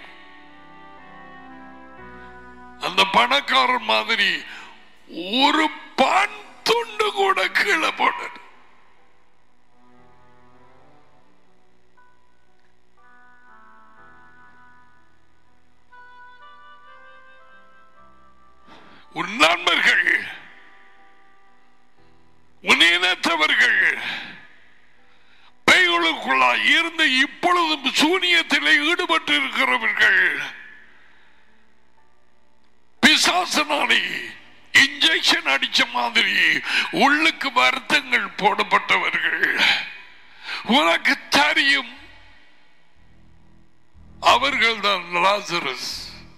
அந்த பணக்காரன் மாதிரி ஒரு பான் துண்டு கூட கீழே போட உன் நண்பர்கள், உன் இனத்தவர்கள் பேய்களுக்குள்ளாய் இருந்து இப்பொழுதும் சூனியத்தில் ஈடுபட்டு இருக்கிறவர்கள், பிசாசனாலே இன்ஜெக்ஷன் அடிச்ச மாதிரி உள்ளுக்கு வருத்தங்கள் போடப்பட்டவர்கள், உனக்கு தெரியும் அவர்கள் தான் Lazarus.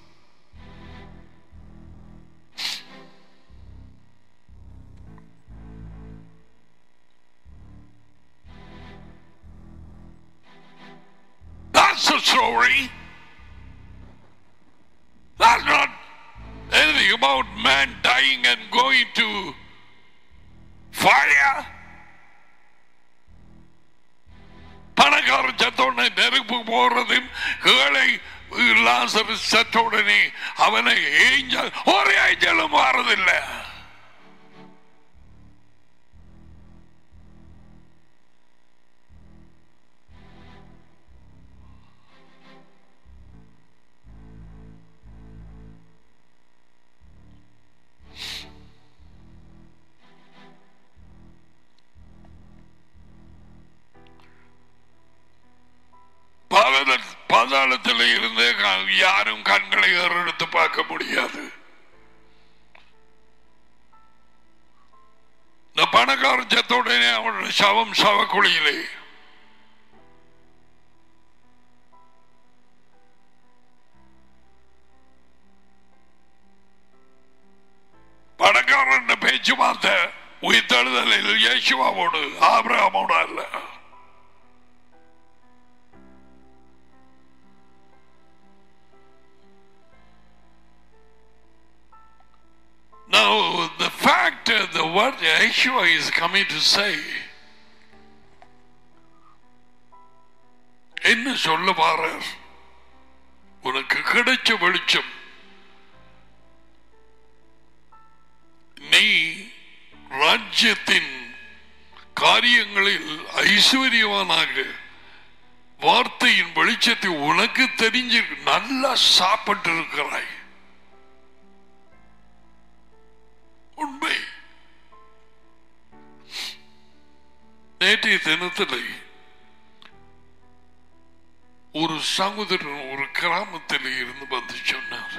That's the story. That's not anything about man dying and going to fire. பணக்காரன் சத்தோடனே நெருப்பு போறதும், ஏழை லாசரஸ் சத்தோடனே அவனை ஏஞ்சல் ஒரு ஏஞ்சலும் மாறதில்லை. பாதாளத்தில் இருந்து யாரும் கண்களை ஏறெடுத்து பார்க்க முடியாது. இந்த பணக்காரன் சத்தோடனே அவனுடைய சவம் சவக்குழியிலே. பணக்காரன் பேச்சுவார்த்தை உயிர்த்தெழுதலில் இயேசுவோடு ஆபிரகாமோடு அல்ல. Now the fact the what Yeshua is coming to say, என்ன சொல்ல பாரார், உனக்கு கிடைச்ச வெளிச்சம், நீ ராஜ்யத்தின் காரியங்களில் ஐஸ்வர்யவானாக வார்த்தையின் வெளிச்சத்தை உனக்கு தெரிஞ்சு நல்லா சாப்பிட்டு இருக்கிறாய். உண்மை. நேற்றைய தினத்தில் ஒரு சகோதரன் ஒரு கிராமத்தில் இருந்து வந்து சொன்னார்,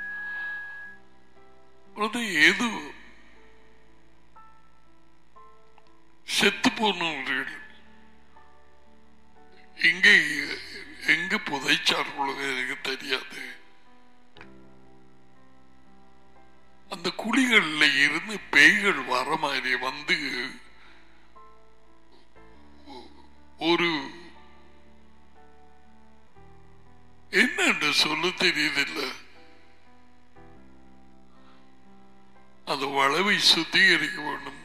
ஏதோ செத்து போனவர்கள் இங்கே எங்க புதைச்சார்கள் எனக்கு தெரியாது, அந்த குழிகள்ல இருந்து பேய்கள் வர மாதிரி வந்து ஒரு என்ன சொல்ல தெரியுதில்லை, அந்த வளவை சுத்திகரிக்க வேண்டும்.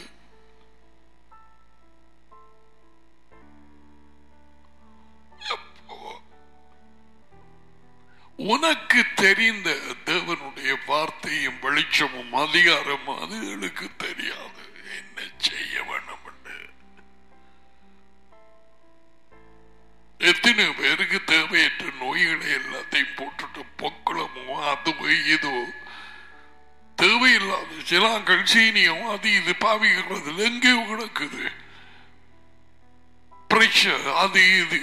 உனக்கு தெரிந்த தேவனுடைய வார்த்தையும் வெளிச்சமும் அதிகாரமும் அதுகளுக்கு தெரியாது என்ன செய்ய வேண்டும் என்று. எத்தனை பேருக்கு தேவையற்ற நோய்களை எல்லாத்தையும் போட்டுட்டு பொக்குளமோ அதுவோ இதோ தேவையில்லாத சிலாங்கள் சீனியும் அது இது பாவிக்கிறது எங்கேயோ கிடக்குது, பிரஷர் அது இது.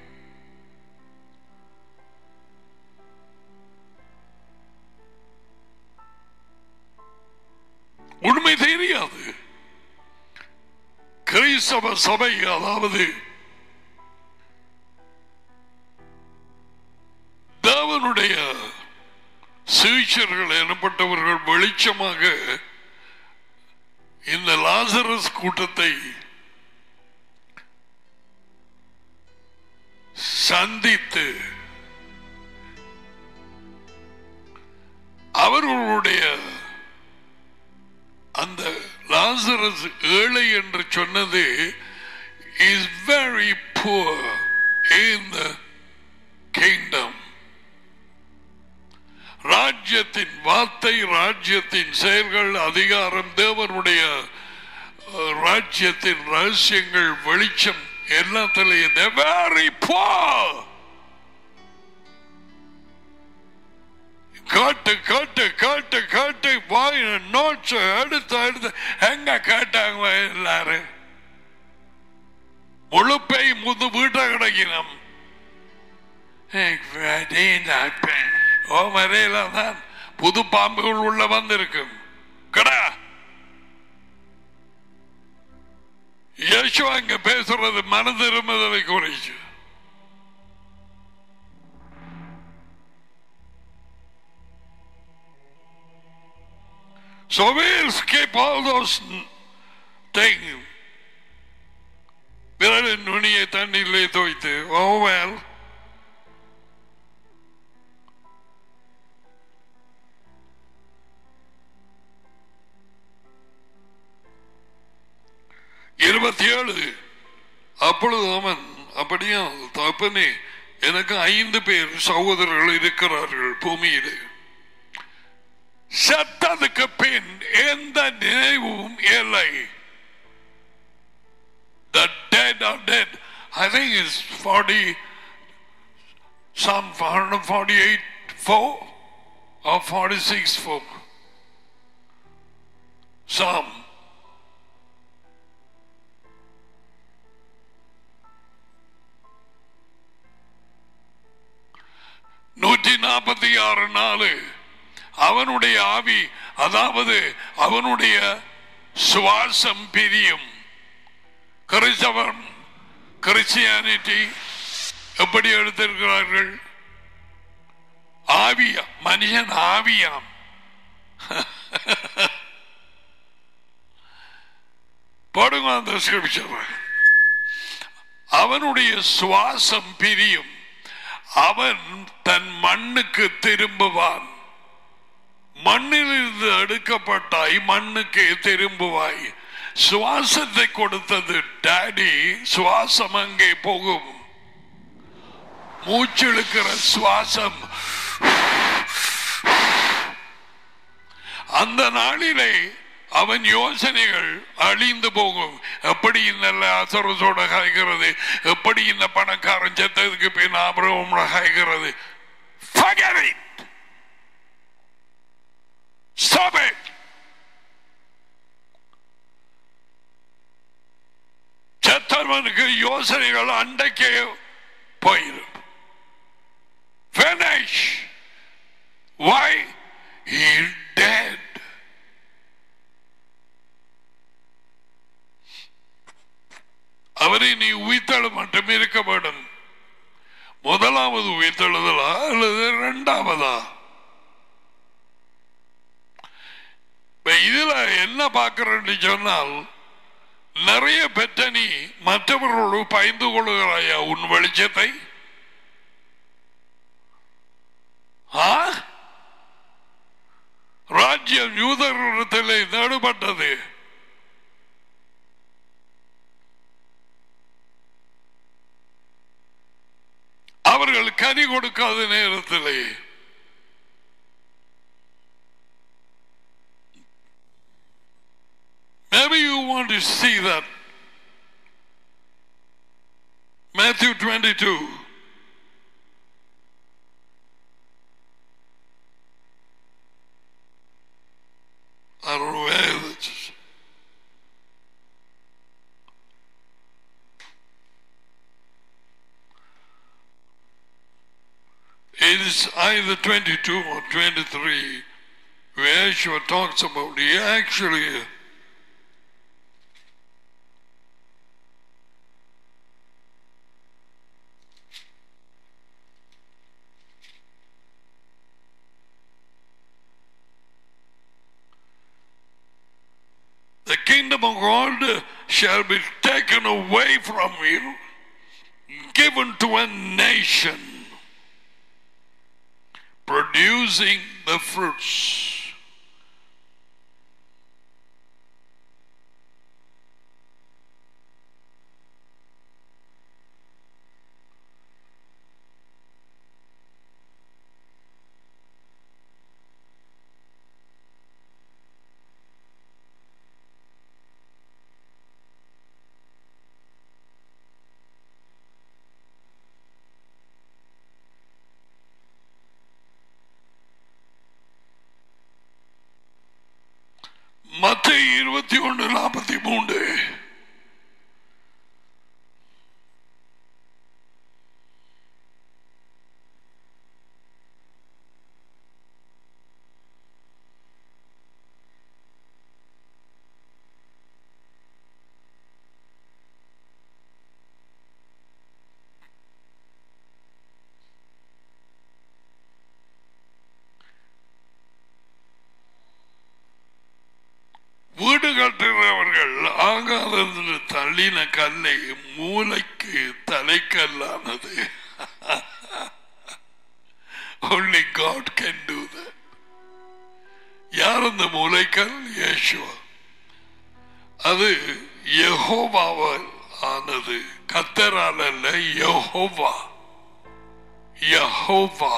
உண்மை தெரியாது. கிறிஸ்தவ சபை, அதாவது தேவனுடைய சீஷர்கள் எனப்பட்டவர்கள் வெளிச்சமாக இந்த லாசரஸ் கூட்டத்தை சந்தித்து அவர்களுடைய அந்த லாசரஸ் ஏழை என்று சொன்னது is very poor in the kingdom. ராஜ்யத்தின் வார்த்தை, ராஜ்யத்தின் செயல்கள், அதிகாரம், தேவனுடைய ராஜ்யத்தின் ரகசியங்கள், வெளிச்சம் எல்லாத்திலையும் very poor. காட்டு காட்டு காட்டு காட்டு வாய் நோட்ஸ் எடுத்து எடுத்து எங்க கேட்டாங்க எல்லாரும் முழுப்பை முது வீட்டை கிடைக்கணும். வரையில தான் புது பாம்புகள் உள்ள வந்திருக்கும் கடா. யேசுவா இங்க பேசுறது மன திரும்புதலை குறிச்சு. So we'll skip all those things. விரலின் நுனியை தண்ணீரிலே தோய்த்து oh well. அப்பொழுது அவன் அப்படியா தகப்பனே, எனக்கு 5 பேர் சகோதரர்கள் இருக்கிறார்கள் பூமியில். சத்ததுக்கு பின் எந்த நினைவும் இல்லை. The dead are dead. I think it's 40 Psalm 148:4 or 46:4 Psalm. நூற்றி 46 அவனுடைய ஆவி, அதாவது அவனுடைய சுவாசம் பிரியும். கிறிஸ்தவன் கிறிஸ்டியானிட்டி எப்படி எடுத்திருக்கிறார்கள்? ஆவியா, மனுஷன் ஆவியாம். போடுங்க அந்த ஸ்கிரிப்சர். அவனுடைய சுவாசம் பிரியும், அவன் தன் மண்ணுக்கு திரும்புவான். மண்ணிலிருந்து எடுக்கப்பட்டாய், மண்ணுக்கு திரும்புவாய். சுவாசத்தை கொடுத்தது டாடி, சுவாசம் அங்கே போகும். மூச்செழுக்கிற சுவாசம். அந்த நாளிலே அவன் யோசனைகள் அழிந்து போகும். எப்படி இந்த லாசரோட காய்கிறது, எப்படி இந்த பணக்காரன் செத்ததுக்கு பின் ஆபிரகாம் காய்கிறது. Forget it. Stop it. செத்தவனுக்கு யோசனைகள் அண்டைக்கே போயிடும். Finish. Why? He is dead. அவரை நீ உயிர்த்தெழ மட்டும் இருக்க வேண்டும். முதலாவது உயிர்த்தெழுதலா அல்லது இரண்டாவதா? இதுல என்ன பார்க்கிறேன்னு சொன்னால், நிறைய பெற்ற நீ மற்றவர்களோடு பயந்து கொள்ளுகிறாயா உன் வெளிச்சத்தை? ராஜ்யம் யூதர்களிடத்தில் நடுபட்டது. அவர்கள் கனி கொடுக்காத நேரத்திலே maybe you want to see that. Matthew 22. I don't know where it is. It is either 22 or 23 where Yeshua talks about, he actually the kingdom of God shall be taken away from you, given to a nation, producing the fruits. மத்தேயு 21:43. வீடு கட்டுகிறவர்கள் ஆகாதது தள்ளின கல்லை மூளைக்கு தலைக்கல்லானது. Only God can do that. யார் அந்த மூளைக்கல்? இயேசுவா. அது யெகோவாவால் ஆனது, கர்த்தரால் அல்ல, யெகோவா. யெகோவா.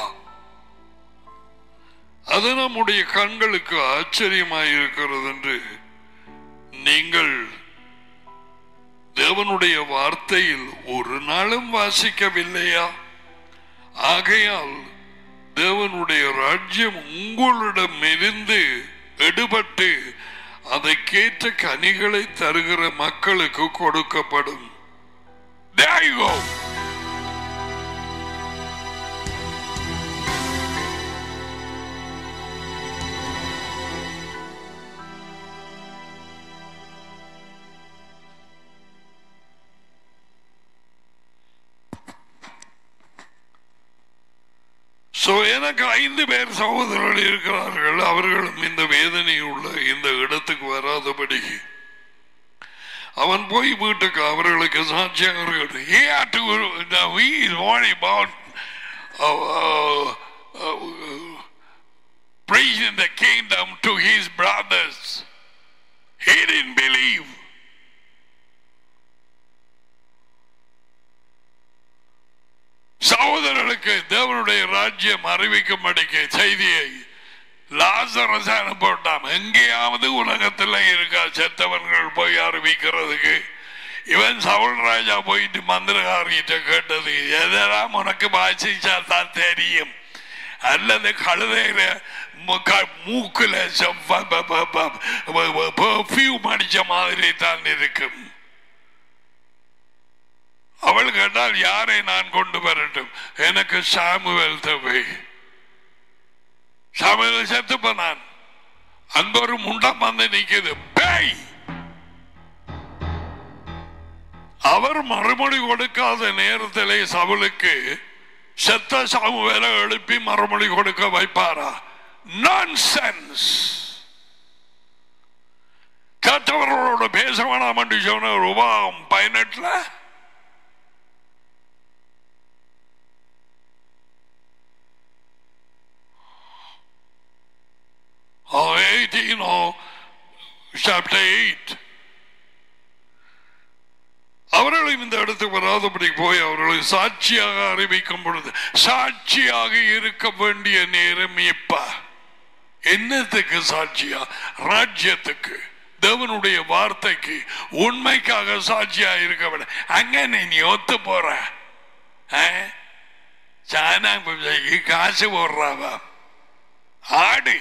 அது நம்முடைய கண்களுக்கு ஆச்சரியமாயிருக்கிறது என்று நீங்கள் தேவனுடைய வார்த்தையில் ஒரு நாளும் வாசிக்கவில்லையா? ஆகையால் தேவனுடைய ராஜ்யம் உங்களிடமிருந்து எடுபட்டு அதைக்கேற்ற கனிகளை தருகிற மக்களுக்கு கொடுக்கப்படும். There you go. எனக்கு 5 பேர் சகோதரர்கள் இருக்கிறார்கள். அவர்களும் இந்த வேதனை உள்ள இந்த இடத்துக்கு வராதபடி அவன் போய் வீட்டுக்கு அவர்களுக்கு சாட்சியாக preaching the kingdom to his brothers. He didn't believe. சகோதரர்களுக்கு தேவனுடைய ராஜ்யம் அறிவிக்கும்படிக்கு செய்தியை லாசரஸ் அனுப்பிட்டான். எங்கேயாவது உலகத்தில் இருக்கா செத்தவர்கள் போய் அறிவிக்கிறதுக்கு? இவன் சவுல் ராஜா போயிட்டு மந்திரகாரிட்ட கேட்டது, எதெல்லாம் உனக்கு வாசிச்சா தான் தெரியும், அல்லது கழுதையில மூக்குல பெர்ஃபியூம் அடிச்ச மாதிரி தான் இருக்கும். அவள் கேட்டால், யாரை நான் கொண்டு வரட்டும்? எனக்கு சாமுவேல் தேவை. சாமுவேல் செத்து போனான். அங்க ஒரு முண்டம் வந்து நிக்குது, பேய். அவர் மறுமொழி கொடுக்காத நேரத்திலே சவுலுக்கு செத்த சாமுவேலை எழுப்பி மறுமொழி கொடுக்க வைப்பாரா? நான்சென்ஸ். கேட்டவர்களோட பேச வேணாம் என்று சொன்ன ரூபாய் 18 18 or chapter 8. அவர்களும் இந்த இடத்துக்கு வராதபடி போய் அவர்களை சாட்சியாக அறிவிக்கும் பொழுது, சாட்சியாக இருக்க வேண்டிய நேரம் இப்ப. என்னத்துக்கு சாட்சியா? ராஜ்யத்துக்கு, தேவனுடைய வார்த்தைக்கு, உண்மைக்காக சாட்சியா இருக்க வேண்டும். அங்க நீ ஒத்து போற சானா காசு போடுறாவா? ஆடு.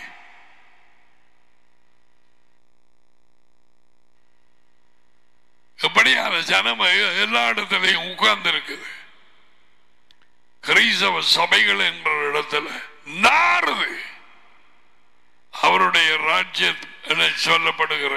எப்படியான ஜனம் எல்லா இடத்திலையும் உட்கார்ந்து இருக்குது. கிறிஸ்தவ சபைகள் என்ற இடத்துல நாறுது அவருடைய ராஜ்யம் என சொல்லப்படுகிற.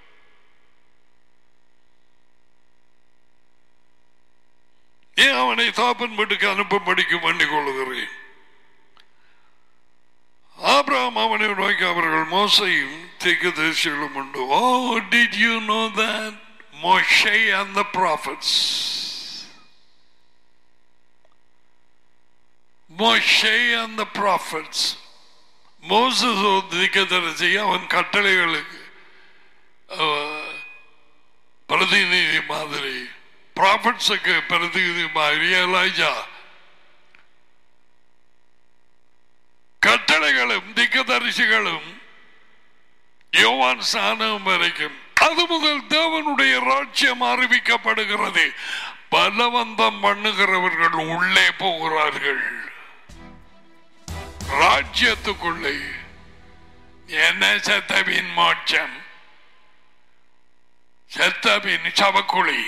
ஏன் அவனை தாப்பன் வீட்டுக்கு அனுப்பும்படிக்கு வேண்டிக் கொள்ளுகிறேன். ஆபிரகாம் அவனை நோக்கி, அவர்கள் மோசையும் தீர்க்கதரிசிகளும் உண்டு. Oh, did you know that Moshe and the prophets, Moshe and the prophets, Moses தீர்க்கதரிசி, அவன் கட்டளைகளுக்கு பிரதிநிதி மாதிரி, ப்ராஃபட்ஸுக்கு பிரதிநிதி மாதிரி எலியா. கட்டளைகளும் தீர்க்கதரிசிகளும் யோவான் ஸ்நானம் வரைக்கும், அது முதல் தேவனுடைய ராஜ்யம் அறிவிக்கப்படுகிறது. பலவந்தம் பண்ணுகிறவர்கள் உள்ளே போகிறார்கள் ராஜ்யத்துக்குள்ளே. என்ன செத்தபின் மோட்சம், செத்தபின் சவக்குழி.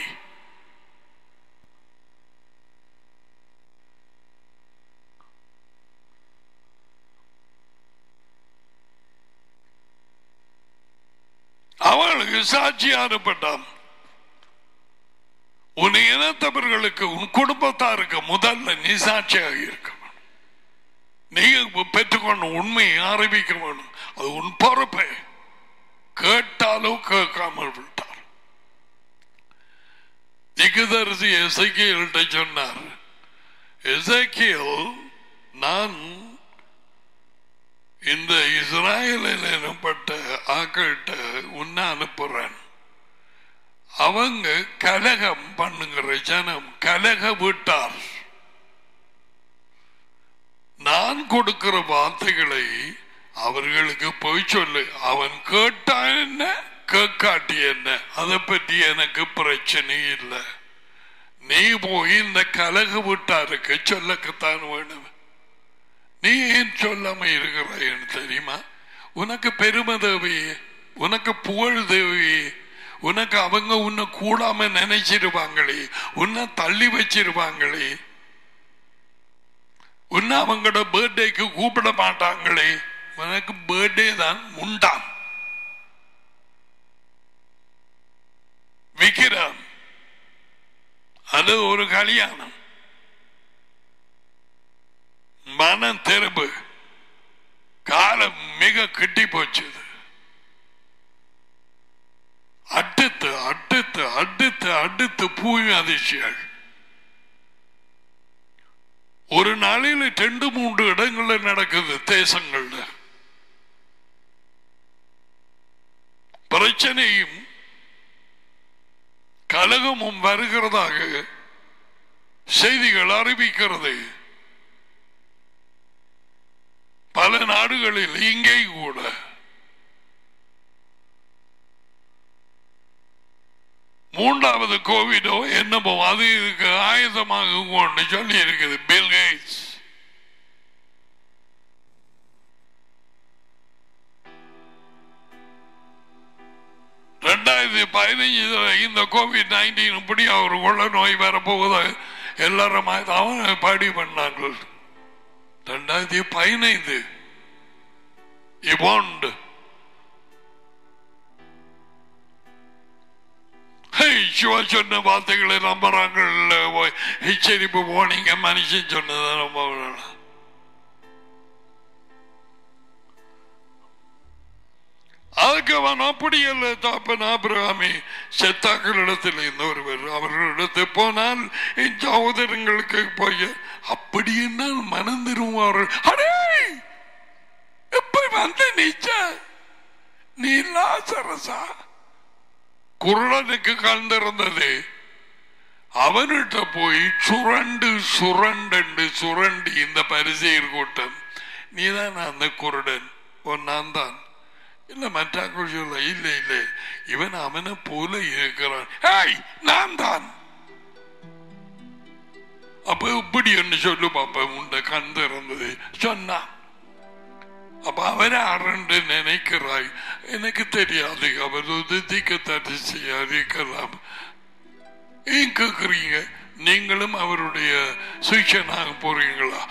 அவளுக்கு சாட்சி அனுப்பட்டான். உன் இனத்தவர்களுக்கு, உன் குடும்பத்தாருக்கு முதல்ல நீ சாட்சியாக இருக்க வேணும். நீ பெற்றுக்கொண்டு உண்மையை அறிவிக்க வேணும். அது உன் பொறுப்பை. கேட்டாலும் கேட்காமல் விட்டார். தீர்க்கதரிசி எசேக்கியேல்கிட்ட சொன்னார், எசேக்கியேல், நான் இந்த இஸ்ராயேலில் எனப்பட்ட ஆக்கிட்ட உன்னை அனுப்புறேன். அவங்க கலகம் பண்ணுகிற ஜனம், கலக விட்டார். நான் கொடுக்கிற வார்த்தைகளை அவர்களுக்கு போய் சொல்லு. அவன் கேட்டான் என்ன, கேட்காட்டி என்ன, அதை பற்றி எனக்கு பிரச்சனை இல்லை. நீ போய் இந்த கலக விட்டாருக்கு சொல்லக்கத்தான் வேணும். நீ ஏன் சொல்லாம இருக்கிறாய் தெரியுமா? உனக்கு பெருமை தேவையே, உனக்கு புகழ் தேவையே, உனக்கு அவங்க உன்னை கூடாம நினைச்சிருவாங்களே, உன்னை தள்ளி வச்சிருவாங்களே, உன்னை அவங்களோட பர்த்டேக்கு கூப்பிட மாட்டாங்களே. உனக்கு பர்த்டே தான் உண்டாம். விக்ரம், அது ஒரு கல்யாணம். மனம் தெரும்பு, காலம் மிக கிட்டி போச்சு. அடுத்து அடுத்து அடுத்து அடுத்து பூமி அதிர்ச்சிகள். ஒரு நாளில் 2-3 இடங்கள்ல நடக்குது. தேசங்கள்ல பிரச்சனையும் கலகமும் வருகிறதாக செய்திகள் அறிவிக்கிறது. பல நாடுகளில், இங்கே கூட. மூன்றாவது கோவிடோ என்னமோ அது இதுக்கு ஆயுதமாக கொண்டு சொல்லி இருக்குது பில் கேட்ஸ். இந்த COVID-19 இப்படி அவர் கொள்ள நோய் வரப்போகுது எல்லாரும் அவன் பாடி பண்ணாங்க. 2015 இவாண்டு சொன்ன வார்த்தைகளை நம்புறாங்க. எச்சரிப்பு போனீங்க, மனுஷன் சொன்னதை நம்ப. அதுக்கு அவன் அப்படி அல்ல. தாப்பன் ஆபிரகாமே செத்தாக்களிடத்தில் இன்னொருவர் அவர்களிடத்து போனால் என் சகோதரங்களுக்கு போய் அப்படி என்ன மனம் திரும்புவார்கள். அடே எப்படி வந்து நீச்ச நீ லாசரசா குருடனுக்கு கலந்திருந்தது. அவன்கிட்ட போய் சுரண்டு சுரண்டு சுரண்டி இந்த பரிசெயர் கூட்டம், நீதான் அந்த குருடன், நான் தான் இல்ல. மற்றாக்கள் சொல்ல இல்ல இல்ல இவன் அவனை போல இருக்கிறான், நான் தான். அப்ப இப்படி என்று சொல்லு பாப்ப உண்ட கண் திறந்தது சொன்னான். அப்ப அவரை ஆரண்டு நினைக்கிறாய், எனக்கு தெரியாது. அவர் தீர்க்கதரிசி அறிக்கலாம். ஏன் கேக்குறீங்க? நீங்களும் அவருடைய சிஷ்யனாக போறீங்களா?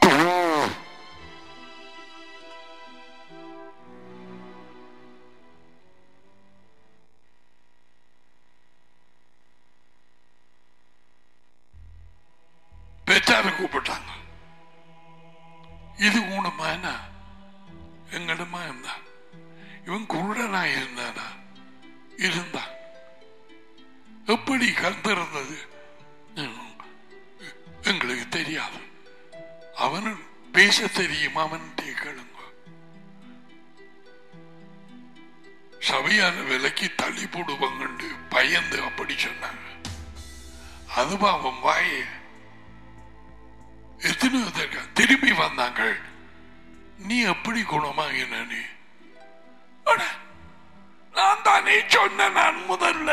பெற்றார கூப்பிட்டாங்க. இது ஊனமான எங்கடமா இருந்தா இவன் குருடனா இருந்தானா? இருந்தான். எப்படி கண் திறந்தது எங்களுக்கு தெரியாது. அவன் பேச தெரியும். அவன் கேளுங்க. சபையான விலைக்கு தள்ளி போடுவாங்க பயந்து அப்படி சொன்னாங்க. அது பாவம் வாய எத்தனை திரும்பி வந்தாங்க. நீ எப்படி குணமாகின? நீ நான் தானே சொன்ன. நான் முதல்ல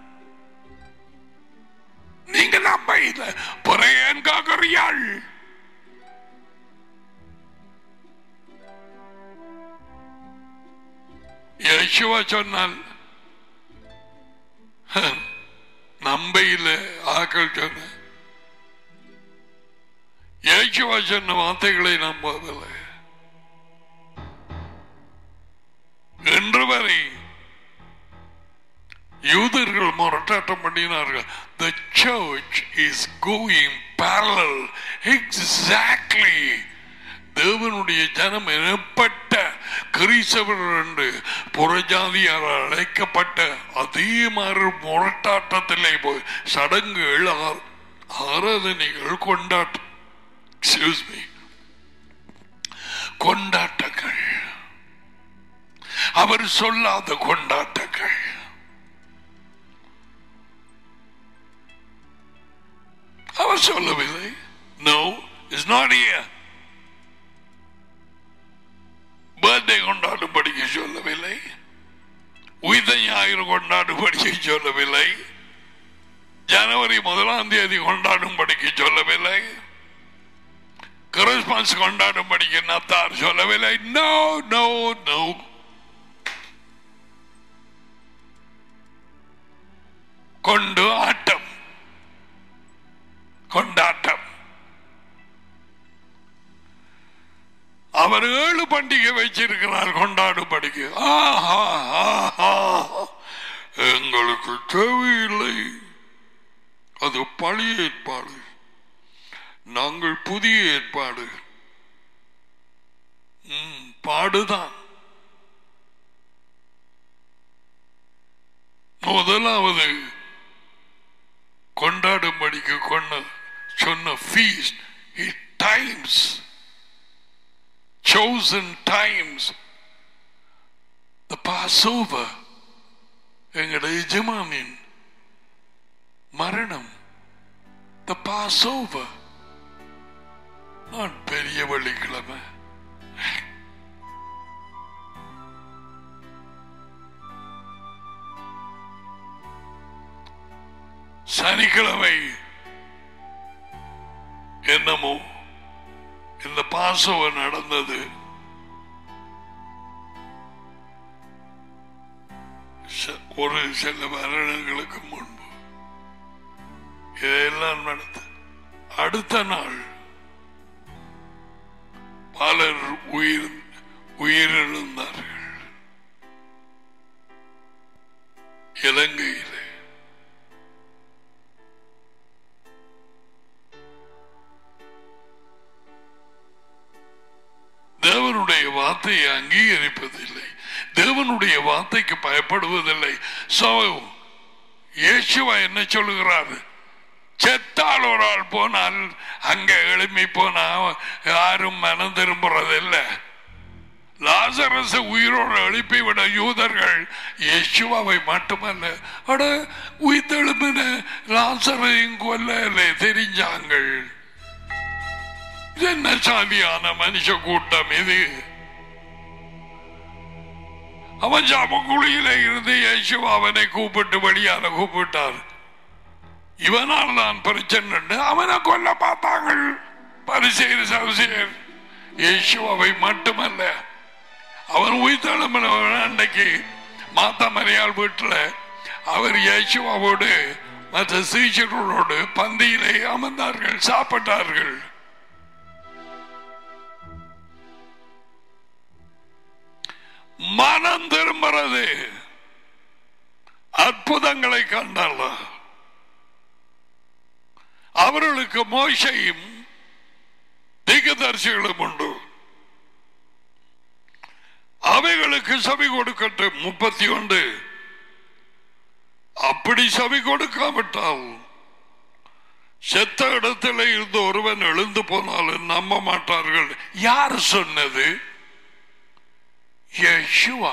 நீங்க நம்ப இல்ல புறையன் காக்கறியாள். யேசுவா சொன்னால் நம்பையில் ஆக்கள் சொன்ன யேசுவா சொன்ன வார்த்தைகளை நம்பவில்லை. என்று வரை யூதர்கள் முரட்டாட்டம் பண்ணினார்கள். The church is going parallel exactly. தேவனுடைய ஜனம் எனப்பட்ட கிறிஸ்தவர்கள் என்று புறஜாதியார் அழைக்கப்பட்ட அதே மாதிரி முரட்டாட்டத்திலே போய் சடங்குகள் ஆராதனைகள் கொண்டாட்டங்கள் அவர் சொல்லாத கொண்டாட்டங்கள். அவர் சொல்லவில்லை. No, it's not here. Birthday கொண்டாடும் படிக்க சொல்லவில்லை. உயிர் ஞாயிறு கொண்டாடும் படிக்க சொல்லவில்லை. ஜனவரி 1 கொண்டாடும் படிக்க சொல்லவில்லை. கிறிஸ்துமஸ் கொண்டாடும் படிக்க நத்தார் சொல்லவில்லை. No no no. கொண்டு ஆட்டம் கொண்டாட்டம். அவர் 7 பண்டிகை வச்சிருக்கிறார் கொண்டாடும்படிக்கு. எங்களுக்கு தேவையில்லை. அது பழைய ஏற்பாடு. நாங்கள் புதிய ஏற்பாடு. பாடுதான். முதலாவது கொண்டாடும்படிக்கு சொன்ன feast, times, chosen times, the Passover, எங்களுடைய எஜமானின் மரணம், the Passover, நான் பெரிய வெள்ளிக்கிழமை. சனிக்கிழமை என்னமோ இந்த பாசோவர் நடந்தது. ஒரு சில வருடங்களுக்கு முன்பு இதெல்லாம் நடந்தது. அடுத்த நாள் பலர் உயிரிழந்தார்கள் இலங்கையில். தேவனுடைய வார்த்தையை அங்கீகரிப்பதில்லை, தேவனுடைய வார்த்தைக்கு பயப்படுவதில்லை. இயேசுவா என்ன சொல்லுகிறார்? செத்தால் ஒரு ஆள் போனால் அங்க எழுப்பி போனா யாரும் மனம் திரும்புறதில்லை. லாசரஸ் உயிரோடு எழுப்பிவிட யூதர்கள் இயேசுவாவை மட்டுமல்ல, அட உயிர்த்தெழுப்பின லாசரையும் கொல்ல தெரிஞ்சாங்கள். என்ன சாதியான மனுஷ கூட்டம் இது? அவன் ஜாமக்குழியில இருந்து இயேசுவா அவனை கூப்பிட்டு வெளியால கூப்பிட்டார். இவனால் தான் பிரச்சனை. அவனை கொல்ல பார்த்தாங்க பரிசேயர் சதுசேயர். இயேசுவாவை மட்டுமல்ல, அவன் உயிர்த்தெழும்பின அன்னைக்கு மாத்தா மரியாள் வீட்டில் அவர் இயேசுவாவோடு மற்ற சீஷர்களோடு பந்தியிலே அமர்ந்தார்கள், சாப்பிட்டார்கள். மனம் திரும்புறது, அற்புதங்களை கண்டால அவர்களுக்கு மோசையும் தீர்க்கதரிசிகளும் உண்டு. அவைகளுக்கு செவி கொடுக்கட்டும். 31. அப்படி செவி கொடுக்காவிட்டால் செத்த இடத்துல இருந்து ஒருவன் எழுந்து போனாலும் நம்ப மாட்டார்கள். யார் சொன்னது? யெகோவா.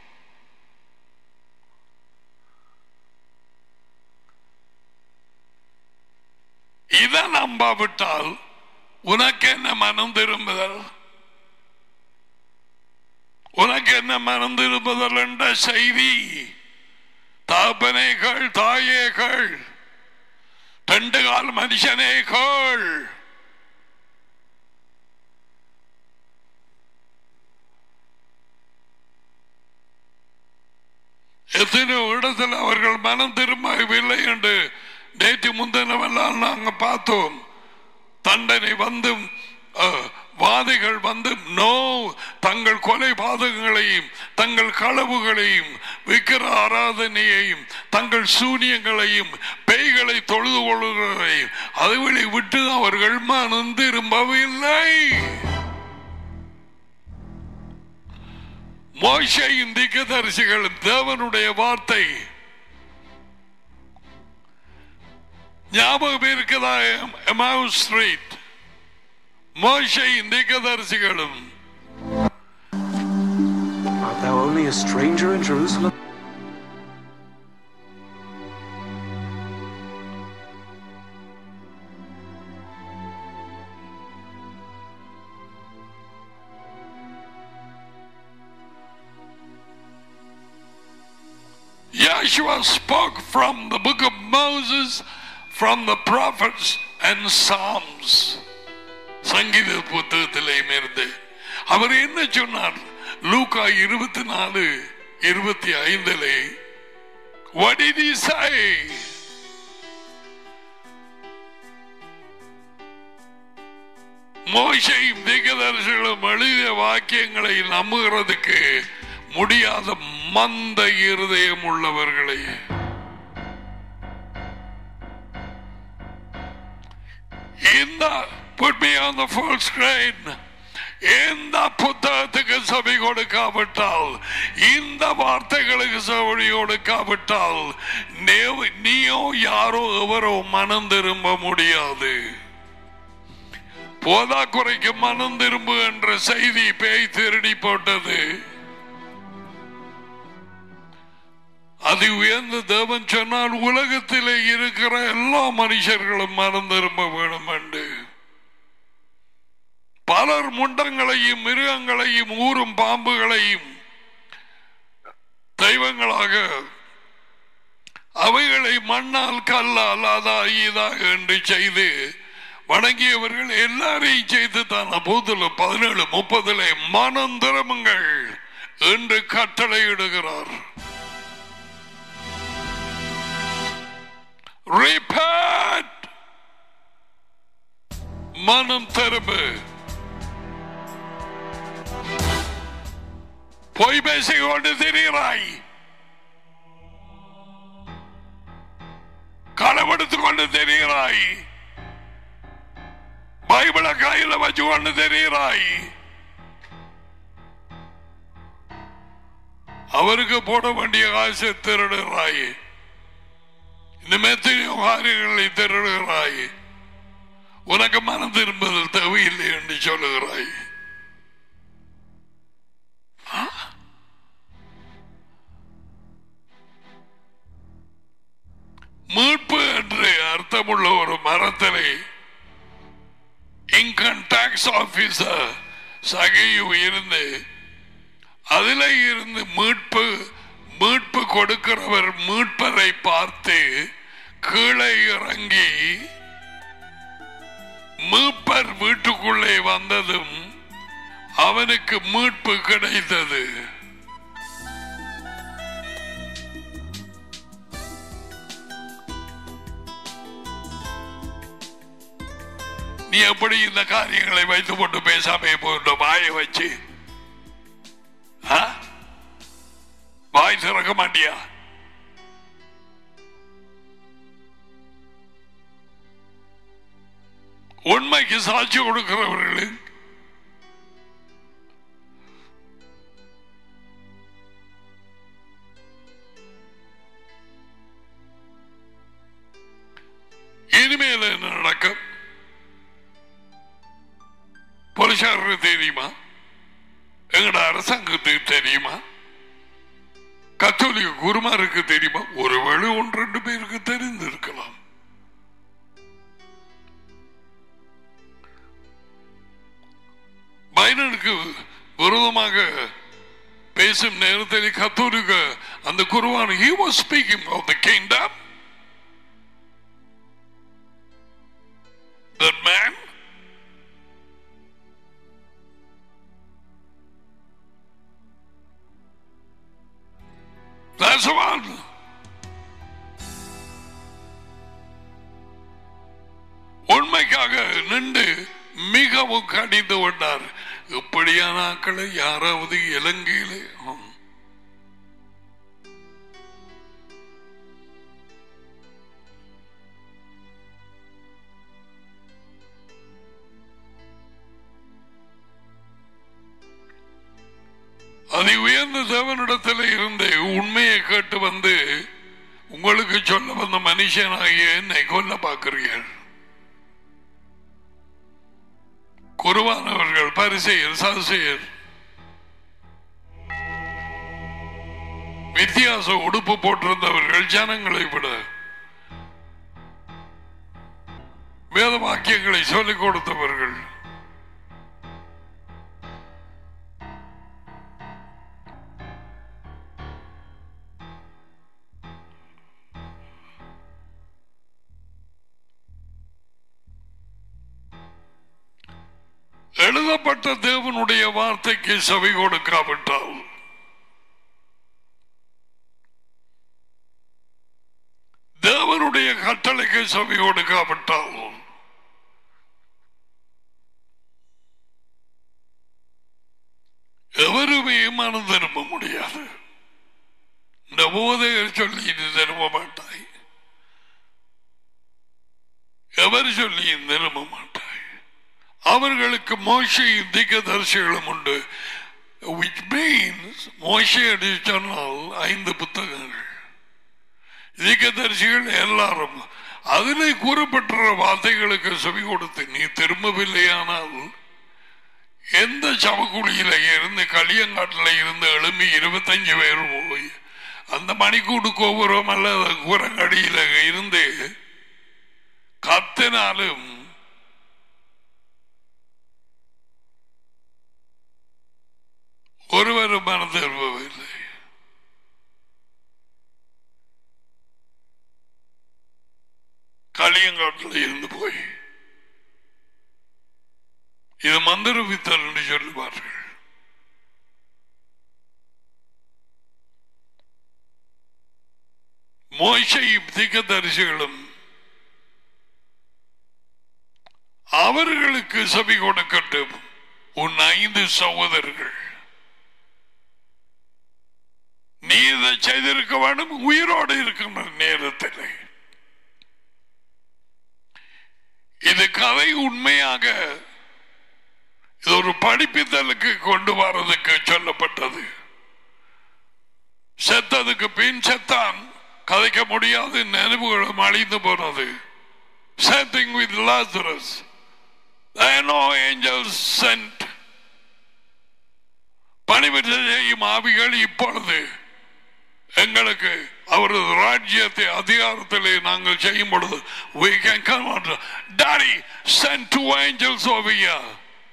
இதை நம்பாவிட்டால் உனக்கு என்ன மனம் திரும்புதல்? உனக்கு என்ன மனம் திரும்புதல் என்ற செய்தி? தாப்பனேகள், தாயேகள், 2 கால் மனுஷனேகள், எத்தனையோ இடத்தில் அவர்கள் மனம் திரும்பவில்லை என்று நேற்று முந்தினவெல்லாம் நாங்கள் பார்த்தோம். தண்டனை வந்து வாதிகள் வந்து தங்கள் கொலை பாதகங்களையும் தங்கள் களவுகளையும் விக்கிர ஆராதனையையும் தங்கள் சூனியங்களையும் பேய்களை தொழுது கொள்ளுகளையும் அதுவழி விட்டு அவர்கள் மனம் திரும்பவில்லை. மோசேயின் தீர்க்கதரிசிகளும் தேவனுடைய வார்த்தை ஞாபகம் இருக்குதா? எமாவுஸ் ஸ்ட்ரீட் மோசேயின் தீர்க்கதரிசிகளும். Art thou only a stranger in Jerusalem? Yeshua spoke from the book of Moses, from the prophets and Psalms. சங்கீத புத்தகத்திலே இருந்து அவர் என்ன சொன்னார்? லூக்கா 24:25 What did he say? மோசேயும் தீர்க்கதரிசிகளும் எழுதிய வாக்கியங்களை நம்புகிறதுக்கு முடியாத மந்த இருதயம் உள்ளவர்களே, இந்த put me on the full screen. இந்த புத்தகத்துக்கு செவி கொடுக்காவிட்டால், இந்த வார்த்தைகளுக்கு செவி கொடுக்காவிட்டால் நீயோ யாரோ எவரோ மனம் திரும்ப முடியாது. போதா குறைக்கு மனம் திரும்பு என்ற செய்தி பேய் திருடி போட்டது. அது உயர்ந்த தேவன் சொன்னால் உலகத்திலே இருக்கிற எல்லா மனுஷர்களும் மனம் திரும்ப வேண்டும் என்று. பலர் முண்டங்களையும் மிருகங்களையும் ஊரும் பாம்புகளையும் தெய்வங்களாக அவைகளை மண்ணால் கல்லால் அதா இதா என்று செய்து வணங்கியவர்கள் எல்லாரையும் செய்து தான் அப்போதுல 17:30 மனம் திரும்புங்கள் என்று கட்டளையிடுகிறார். Repent. மனம் திரும்பு. பொய் பேசிக் கொண்டு திரிகிறாய், களவெடுத்துக் கொண்டு திரிகிறாய், பைபிளை கையில வச்சு கொண்டு திரிகிறாய், அவருக்கு போட வேண்டிய காசை திருடுகிறாய், இந்த மெத்தனையோ காரியங்களை திருடுகிறாய், உனக்கு மனம் திரும்புதல் தேவையில்லை என்று சொல்லுகிறாய். மீட்பு என்று அர்த்தமுள்ள ஒரு மரத்திலே இன்கம் டாக்ஸ் ஆபீசர் சகையு இருந்து அதில் இருந்து மீட்பு கொடுக்கிறவர் மீட்பரை பார்த்து கீழே இறங்கி மீட்பர் வீட்டுக்குள்ளே வந்ததும் அவனுக்கு மீட்பு கிடைத்தது. நீ எப்படி இந்த காரியங்களை வைத்துக் கொண்டு பேசாம போன்ற வாயை வச்சு வாய் திறக்க மாட்டியா? உண்மைக்கு சாட்சி கொடுக்கிறவர்கள் என்ன நடக்கும்? போலீசாருக்கு தெரியுமா? எங்கட அரசாங்கத்துக்கு தெரியுமா? கத்தோலிக்க குருமாருக்கு தெரியுமா? ஒருவேளை 1-2 பேருக்கு தெரிந்திருக்கலாம். பைடனுக்கு விரோதமாக பேசும் நேரத்தில் கத்தோலிக்க அந்த குருவான் he was speaking of the kingdom. That man that's one. உண்மைக்காக நின்று மிகவும் கடிந்து கொண்டார். இப்படியான ஆக்களை யாராவது இலங்கையிலே அதை உயர்ந்த தேவனிடத்தில் இருந்து உண்மையை கேட்டு வந்து உங்களுக்கு சொல்ல வந்த மனுஷனாகிய என்னை கொல்ல பார்க்கிறீர்கள். குருவானவர்கள், பரிசேயர், சதுசேயர், வித்தியாச உடுப்பு போட்டிருந்தவர்கள், ஜனங்களை விட வேத வாக்கியங்களை சொல்லிக் கொடுத்தவர்கள், எழுதப்பட்ட தேவனுடைய வார்த்தைக்கு செவி கொடுக்காவிட்டால், தேவனுடைய கட்டளைக்கு செவி கொடுக்காவிட்டால் எவருமே மனம் திரும்ப முடியாது. இந்த போதையர் சொல்லி இது திரும்ப மாட்டாய், எவர் சொல்லி திரும்ப மாட்டாய். அவர்களுக்கு மோசே தீர்க்கதரிசிகளும் உண்டு. which means மோசே என்று சொன்னால் 5 புத்தகங்கள், தீர்க்கதரிசிகள் எல்லாரும் அதிலே கூறப்பட்ட வார்த்தைகளுக்கு செவி கொடுத்து நீ திரும்பவில்லையானால் எந்த சவக்குழியில இருந்து களியங்காட்டில் இருந்து எழும்பி 25 பேர் போய் அந்த மணிக்கூடு கோபுரம் அல்ல கூரங்கடியில இருந்து கத்தினாலும் ஒருவரும் மனம் திரும்பவில்லை. களியங்காட்டில் இருந்து போய் இது மந்திரவித்தல் என்று சொல்லுவார்கள். மோசேயும் தீர்க்கதரிசிகளும் அவர்களுக்கு செவி கொடுக்கட்டும். உன் 5 சகோதரர்கள் நீ இதை செய்திருக்க வேண்டும் உயிரோடு இருக்கின்ற நேரத்தில். இது கதை உண்மையாக இது ஒரு படிப்பித்தலுக்கு கொண்டு வரதுக்கு சொல்லப்பட்டது. செத்ததுக்கு பின் செத்தான், கதைக்க முடியாது, நினைவுகளும் அழிந்து போனது. Same thing with Lazarus. There are no angels sent. பணிவிடை செய்யும் ஆவிகள் இப்பொழுது எங்களுக்கு அவரது ராஜ்யத்தை அதிகாரத்திலே நாங்கள் செய்யும் பொழுது we can come on. Daddy sent 2 angels over here.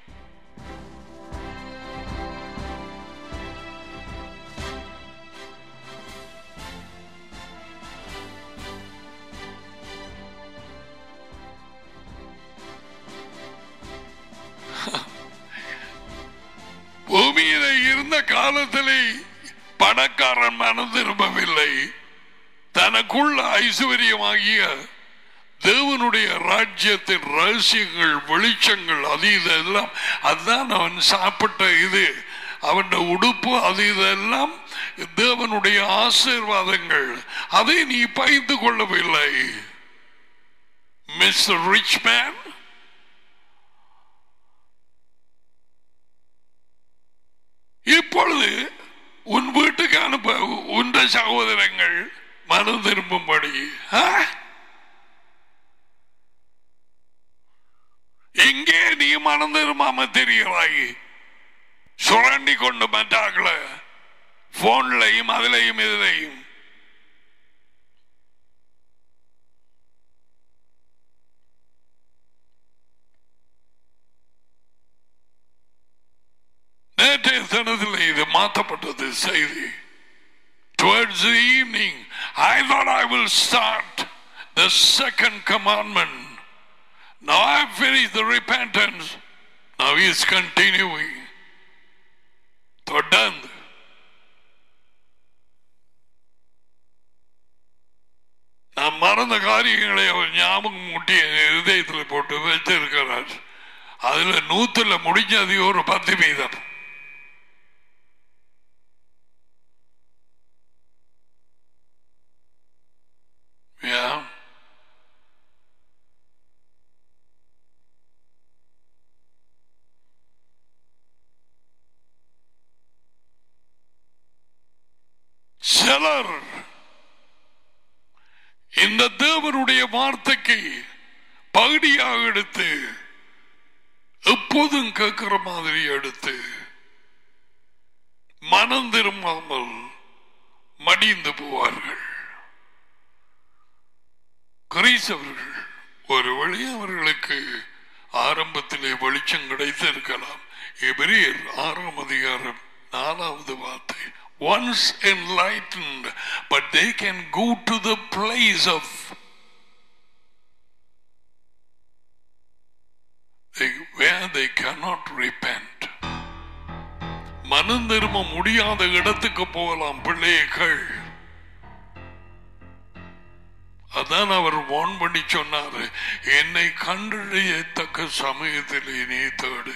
பூமியிலே இருந்த காலத்திலே பணக்காரன் மனம் திரும்பவில்லை. தனக்குள்ள ஐஸ்வர்யமாகிய தேவனுடைய ராஜ்யத்தின் ரகசியங்கள், வெளிச்சங்கள், அது இதெல்லாம் அதுதான் அவன் சாப்பிட்ட இது, அவன் உடுப்பு, அது இதெல்லாம் தேவனுடைய ஆசீர்வாதங்கள். அதை நீ பகிர்ந்து கொள்ளவில்லை. மிஸ்டர் ரிச் மேன், இப்பொழுது உன் வீட்டுக்கு அனுப்ப உன் சகோதரங்கள் மனம் திரும்பும்படி. எங்கே நீ மனந்திருமாம தெரிகிறாய் சுரண்டி கொண்டு மற்றாக்கள போன்லையும் அதிலையும் இதிலையும் நேற்றைய தினத்தில் இது மாற்றப்பட்டது செய்தி. Towards the evening, I thought I will start the second commandment. Now I have finished the repentance. Now he is continuing. தொடர்ந்து நாம் மறந்த காரியங்களை அவர் ஞாபகம் முட்டிய இதயத்தில் போட்டு வைத்திருக்கிறார். அதுல 100 முடிஞ்சது ஒரு 10%. Yeah. சிலர் இந்த தேவனுடைய வார்த்தைக்கு பகுதியாக எடுத்து எப்போதும் கேட்கிற மாதிரி எடுத்து மனம் திரும்பாமல் மடிந்து போவார்கள். கிறிஸ்தவர்கள் ஒரு வழி அவர்களுக்கு ஆரம்பத்திலே வெளிச்சம் கிடைத்திருக்கலாம். எபிரேயர் 6ஆம் அதிகாரம் 4வது வார்த்தை. Once enlightened, but they can go to the place of where they cannot repent. மனம் திரும்ப முடியாத இடத்துக்கு போகலாம் பிள்ளைகள். அதான் அவர் வான் பண்ணி சொன்னார், என்னை கண்டறியத்தக்க சமயத்திலே நீ தேடு.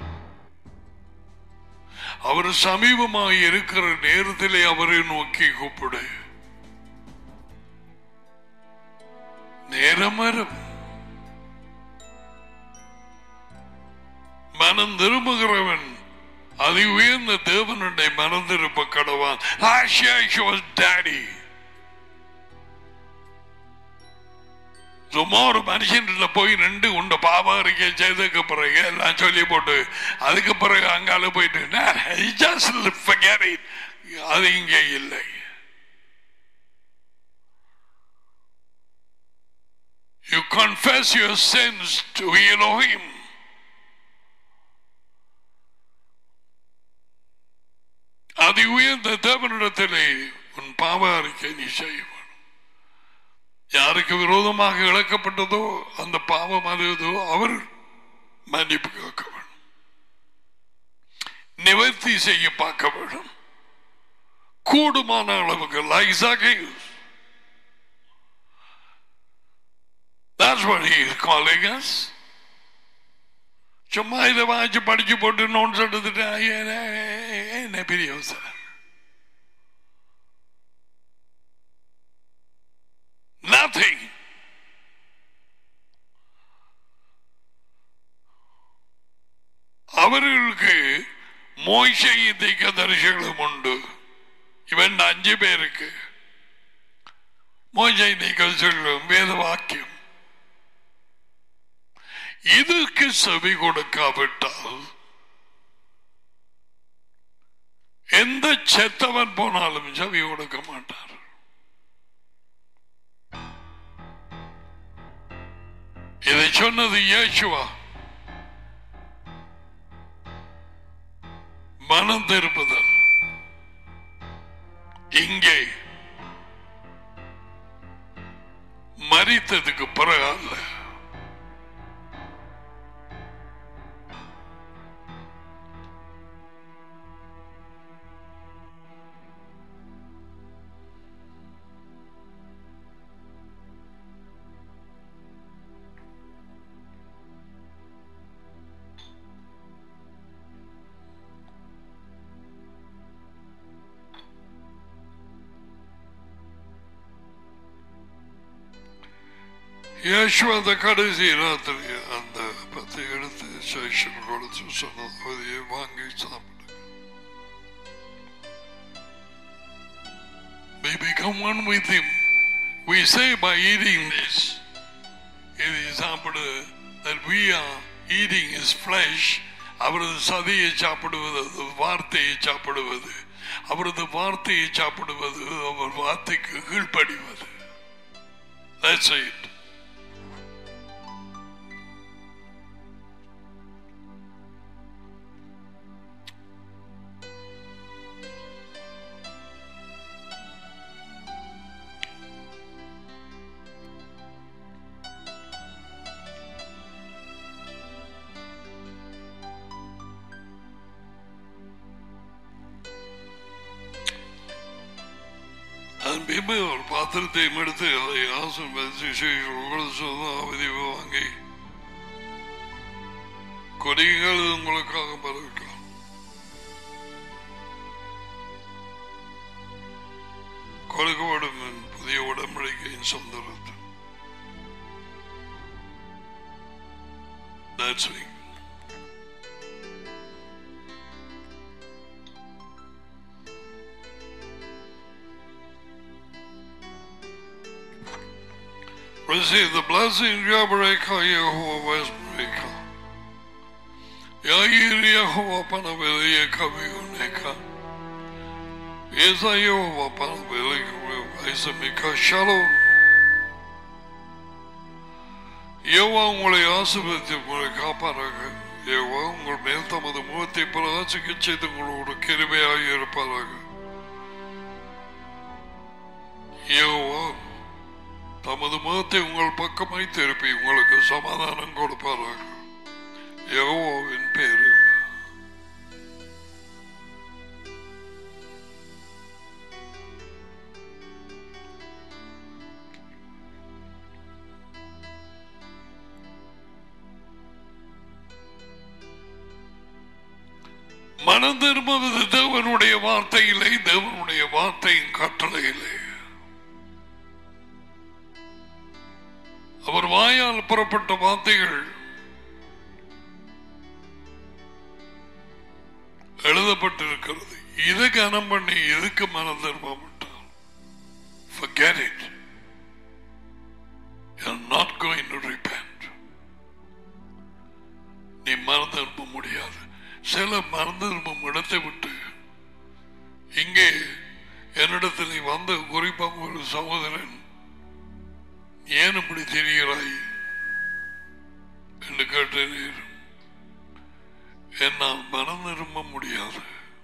அவர் சமீபமாக இருக்கிற நேரத்திலே அவரை நோக்கி கூப்பிடு. நேரம் வரும். மனம் திரும்புகிறவன் அது உயர்ந்த தேவனுடைய மனம் திரும்ப கடவான். டாடி சும்மா ஒரு மனுஷன் போய் 2 உண்ட பாவ அறிக்கை செய்ததுக்கு பிறகு எல்லாம் சொல்லி போட்டு அதுக்கு பிறகு அங்கால போயிட்டு அது இங்கே இல்லை. You confess your sins to Elohim. அது உயர்ந்த தேவனிடத்திலே உன் பாவ அறிக்கை நீ செய்ய. யாருக்கு விரோதமாக இழக்கப்பட்டதோ அந்த பாவம் அதுதோ அவர் மன்னிப்பு கேட்க வேண்டும், நிவர்த்தி செய்ய பார்க்க வேண்டும். கூடுமான அளவுக்கு like Zacchaeus. That's what he is calling us. சும்மா இதை வாங்கி படிச்சு போட்டு நோட்ஸ் எடுத்துட்டு என்ன பெரிய அவசரம். Nothing. அவர்களுக்கு மோசையின் தரிசனம் உண்டு. இவன் 5 பேருக்கு மோசை நீங்கள் சொல்லும் வேத வாக்கியம். இதுக்கு செவி கொடுக்காவிட்டால் எந்த செத்தவன் போனாலும் செவி கொடுக்க மாட்டார். இதை சொன்னது இயேசுவா. மனம் திருப்புதல் இங்கே மரித்ததுக்கு பிறகு அல்ல. யேசுவ கடைசி ராத்திரி அந்த 10 எடுத்து சேஷன் கொடுத்து சொன்னதை வாங்கி சாப்பிடு. We become one with him. We say by eating this, it is சாப்பிடு, that we are eating his flesh, அவரது சதையை சாப்பிடுவது, வார்த்தையை சாப்பிடுவது, அவரது வார்த்தையை சாப்பிடுவது, அவர் வார்த்தைக்கு கீழ்ப்படிவது. That's it. ஒரு பாத்திரத்தை எடுத்து அதை வாங்கி கொடிகள் உங்களுக்காக பரவிக்கலாம். கொடுக்கப்படும் புதிய உடன்படிக்கையின் சொந்தரத்தம். That's it. Receive the blessing, Yabareka, Yehovah, Westbreka. Yair Yehovah, Panaveli, Kavioneka. Esa Yehovah, Panaveli, Isamika, Shalom. Yehovah, உங்களை ஆசீர்வதித்து உங்களை காப்பாராக. யெகோவா உங்கள் மேல் தமது முகத்தை பிரகாசிக்கச் செய்து உங்களோடு கிருபையாக இருப்பாராக. யெகோவா தமது முகத்தை உங்கள் பக்கமாய் திருப்பி உங்களுக்கு சமாதானம் கொடுப்பாராக. யெகோவாவின் பேரில். மனம் திரும்புவது தேவனுடைய வார்த்தையிலே, தேவனுடைய வார்த்தையின் கட்டளையிலே. அவர் வாயால் புறப்பட்ட வார்த்தைகள் எழுதப்பட்டிருக்கிறது. இதை கனம் பண்ணி எதுக்கு மனம் திரும்ப மாட்டார்? Forget it. You're not going to repent. நீ மனம் திரும்ப முடியாது. சில மனம் திரும்பும் இடத்தை விட்டு இங்கே என்னிடத்தில் நீ வந்த குறிப்பாக ஒரு சகோதரன், ஏன் இப்படி தெரிகிறாய் என்று கேட்ட நேரம் என்னால் மனம் திரும்ப முடியாது.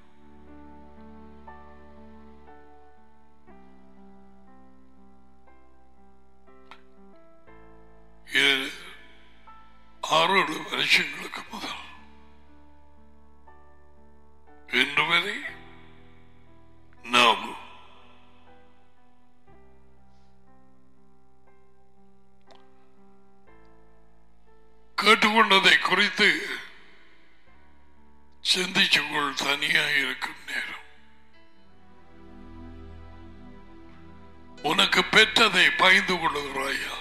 இது 6 வருஷங்களுக்கு முதல் இன்று வரை நாம் கேட்டுக்கொண்டதை குறித்து சிந்திச்சுக்கொள். தனியாக இருக்கும் நேரம் உனக்கு பெற்றதை பயந்து கொள்ளுகிறாயா?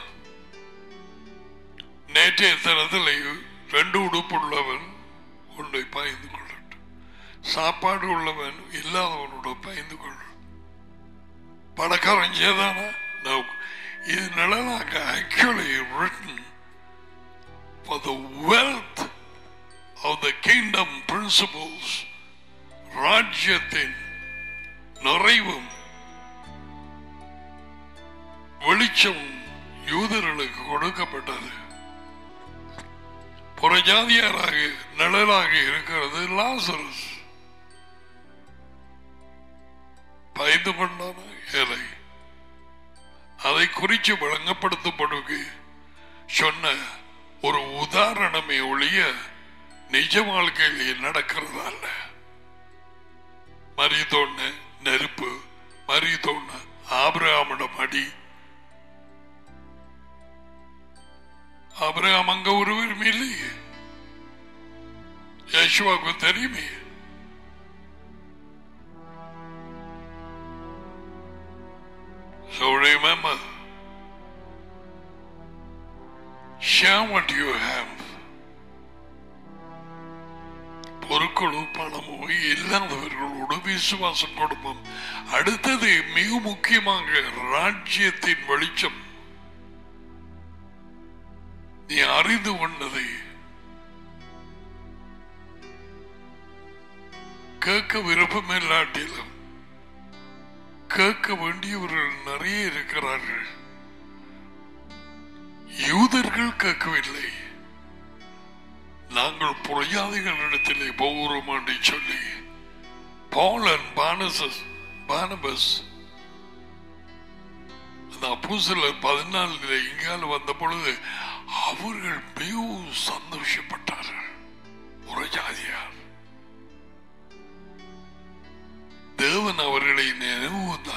நேற்றைய தினத்தில் 2 உடுப்பு உள்ளவன் உன்னை பயந்து கொள்ளட்டும், சாப்பாடு உள்ளவன் இல்லாதவனோட பயந்து கொள்ள. பணக்காரன் செய்தானா? இது நிழலாக actually written for the wealth of the kingdom principles. ராஜ்யத்தின் நிறைவும் வெளிச்சம் யூதர்களுக்கு கொடுக்கப்பட்டது. புறஜாதியாராக நிழலாக இருக்கிறது லாசரஸ். பயந்து கொண்டான ஏழை. அதை குறித்து வழங்கப்படுத்தப்படுவது சொன்ன ஒரு உதாரணமே ஒழிய நிஜ வாழ்க்கையில் நடக்கிறதா அல்ல. மரித்தோன்ன நெருப்பு, மரித்தோன்ன ஆபிரகாமிடம் அடி. ஆபிரகாம் அங்க ஒருவரும் இல்லையே, யேசுவுக்கு தெரியுமே. So remember, share what you have. பொருட்களோ பணமோ இல்லாதவர்களோடு விசுவாசம் கொடுப்போம். அடுத்தது மிக முக்கியமாக ராஜ்யத்தின் வெளிச்சம். நீ அறிந்து கொண்டதை கேட்க விருப்பம் இல்லாட்டிலும் கேட்க வேண்டியவர்கள் நிறைய இருக்கிறார்கள். யூதர்கள் கேட்கவில்லை. நாங்கள் புறையாதிகளிடத்திலே போகிறோம் என்று சொல்லி பவுல் பார்னபாஸ் அந்த அப்போஸ்தலர் 14 இங்கால வந்த பொழுது அவர்கள் மிகவும் சந்தோஷப்பட்டார்கள். புறஜாதியார் தேவன் அவர்களை நினைவுந்தார்.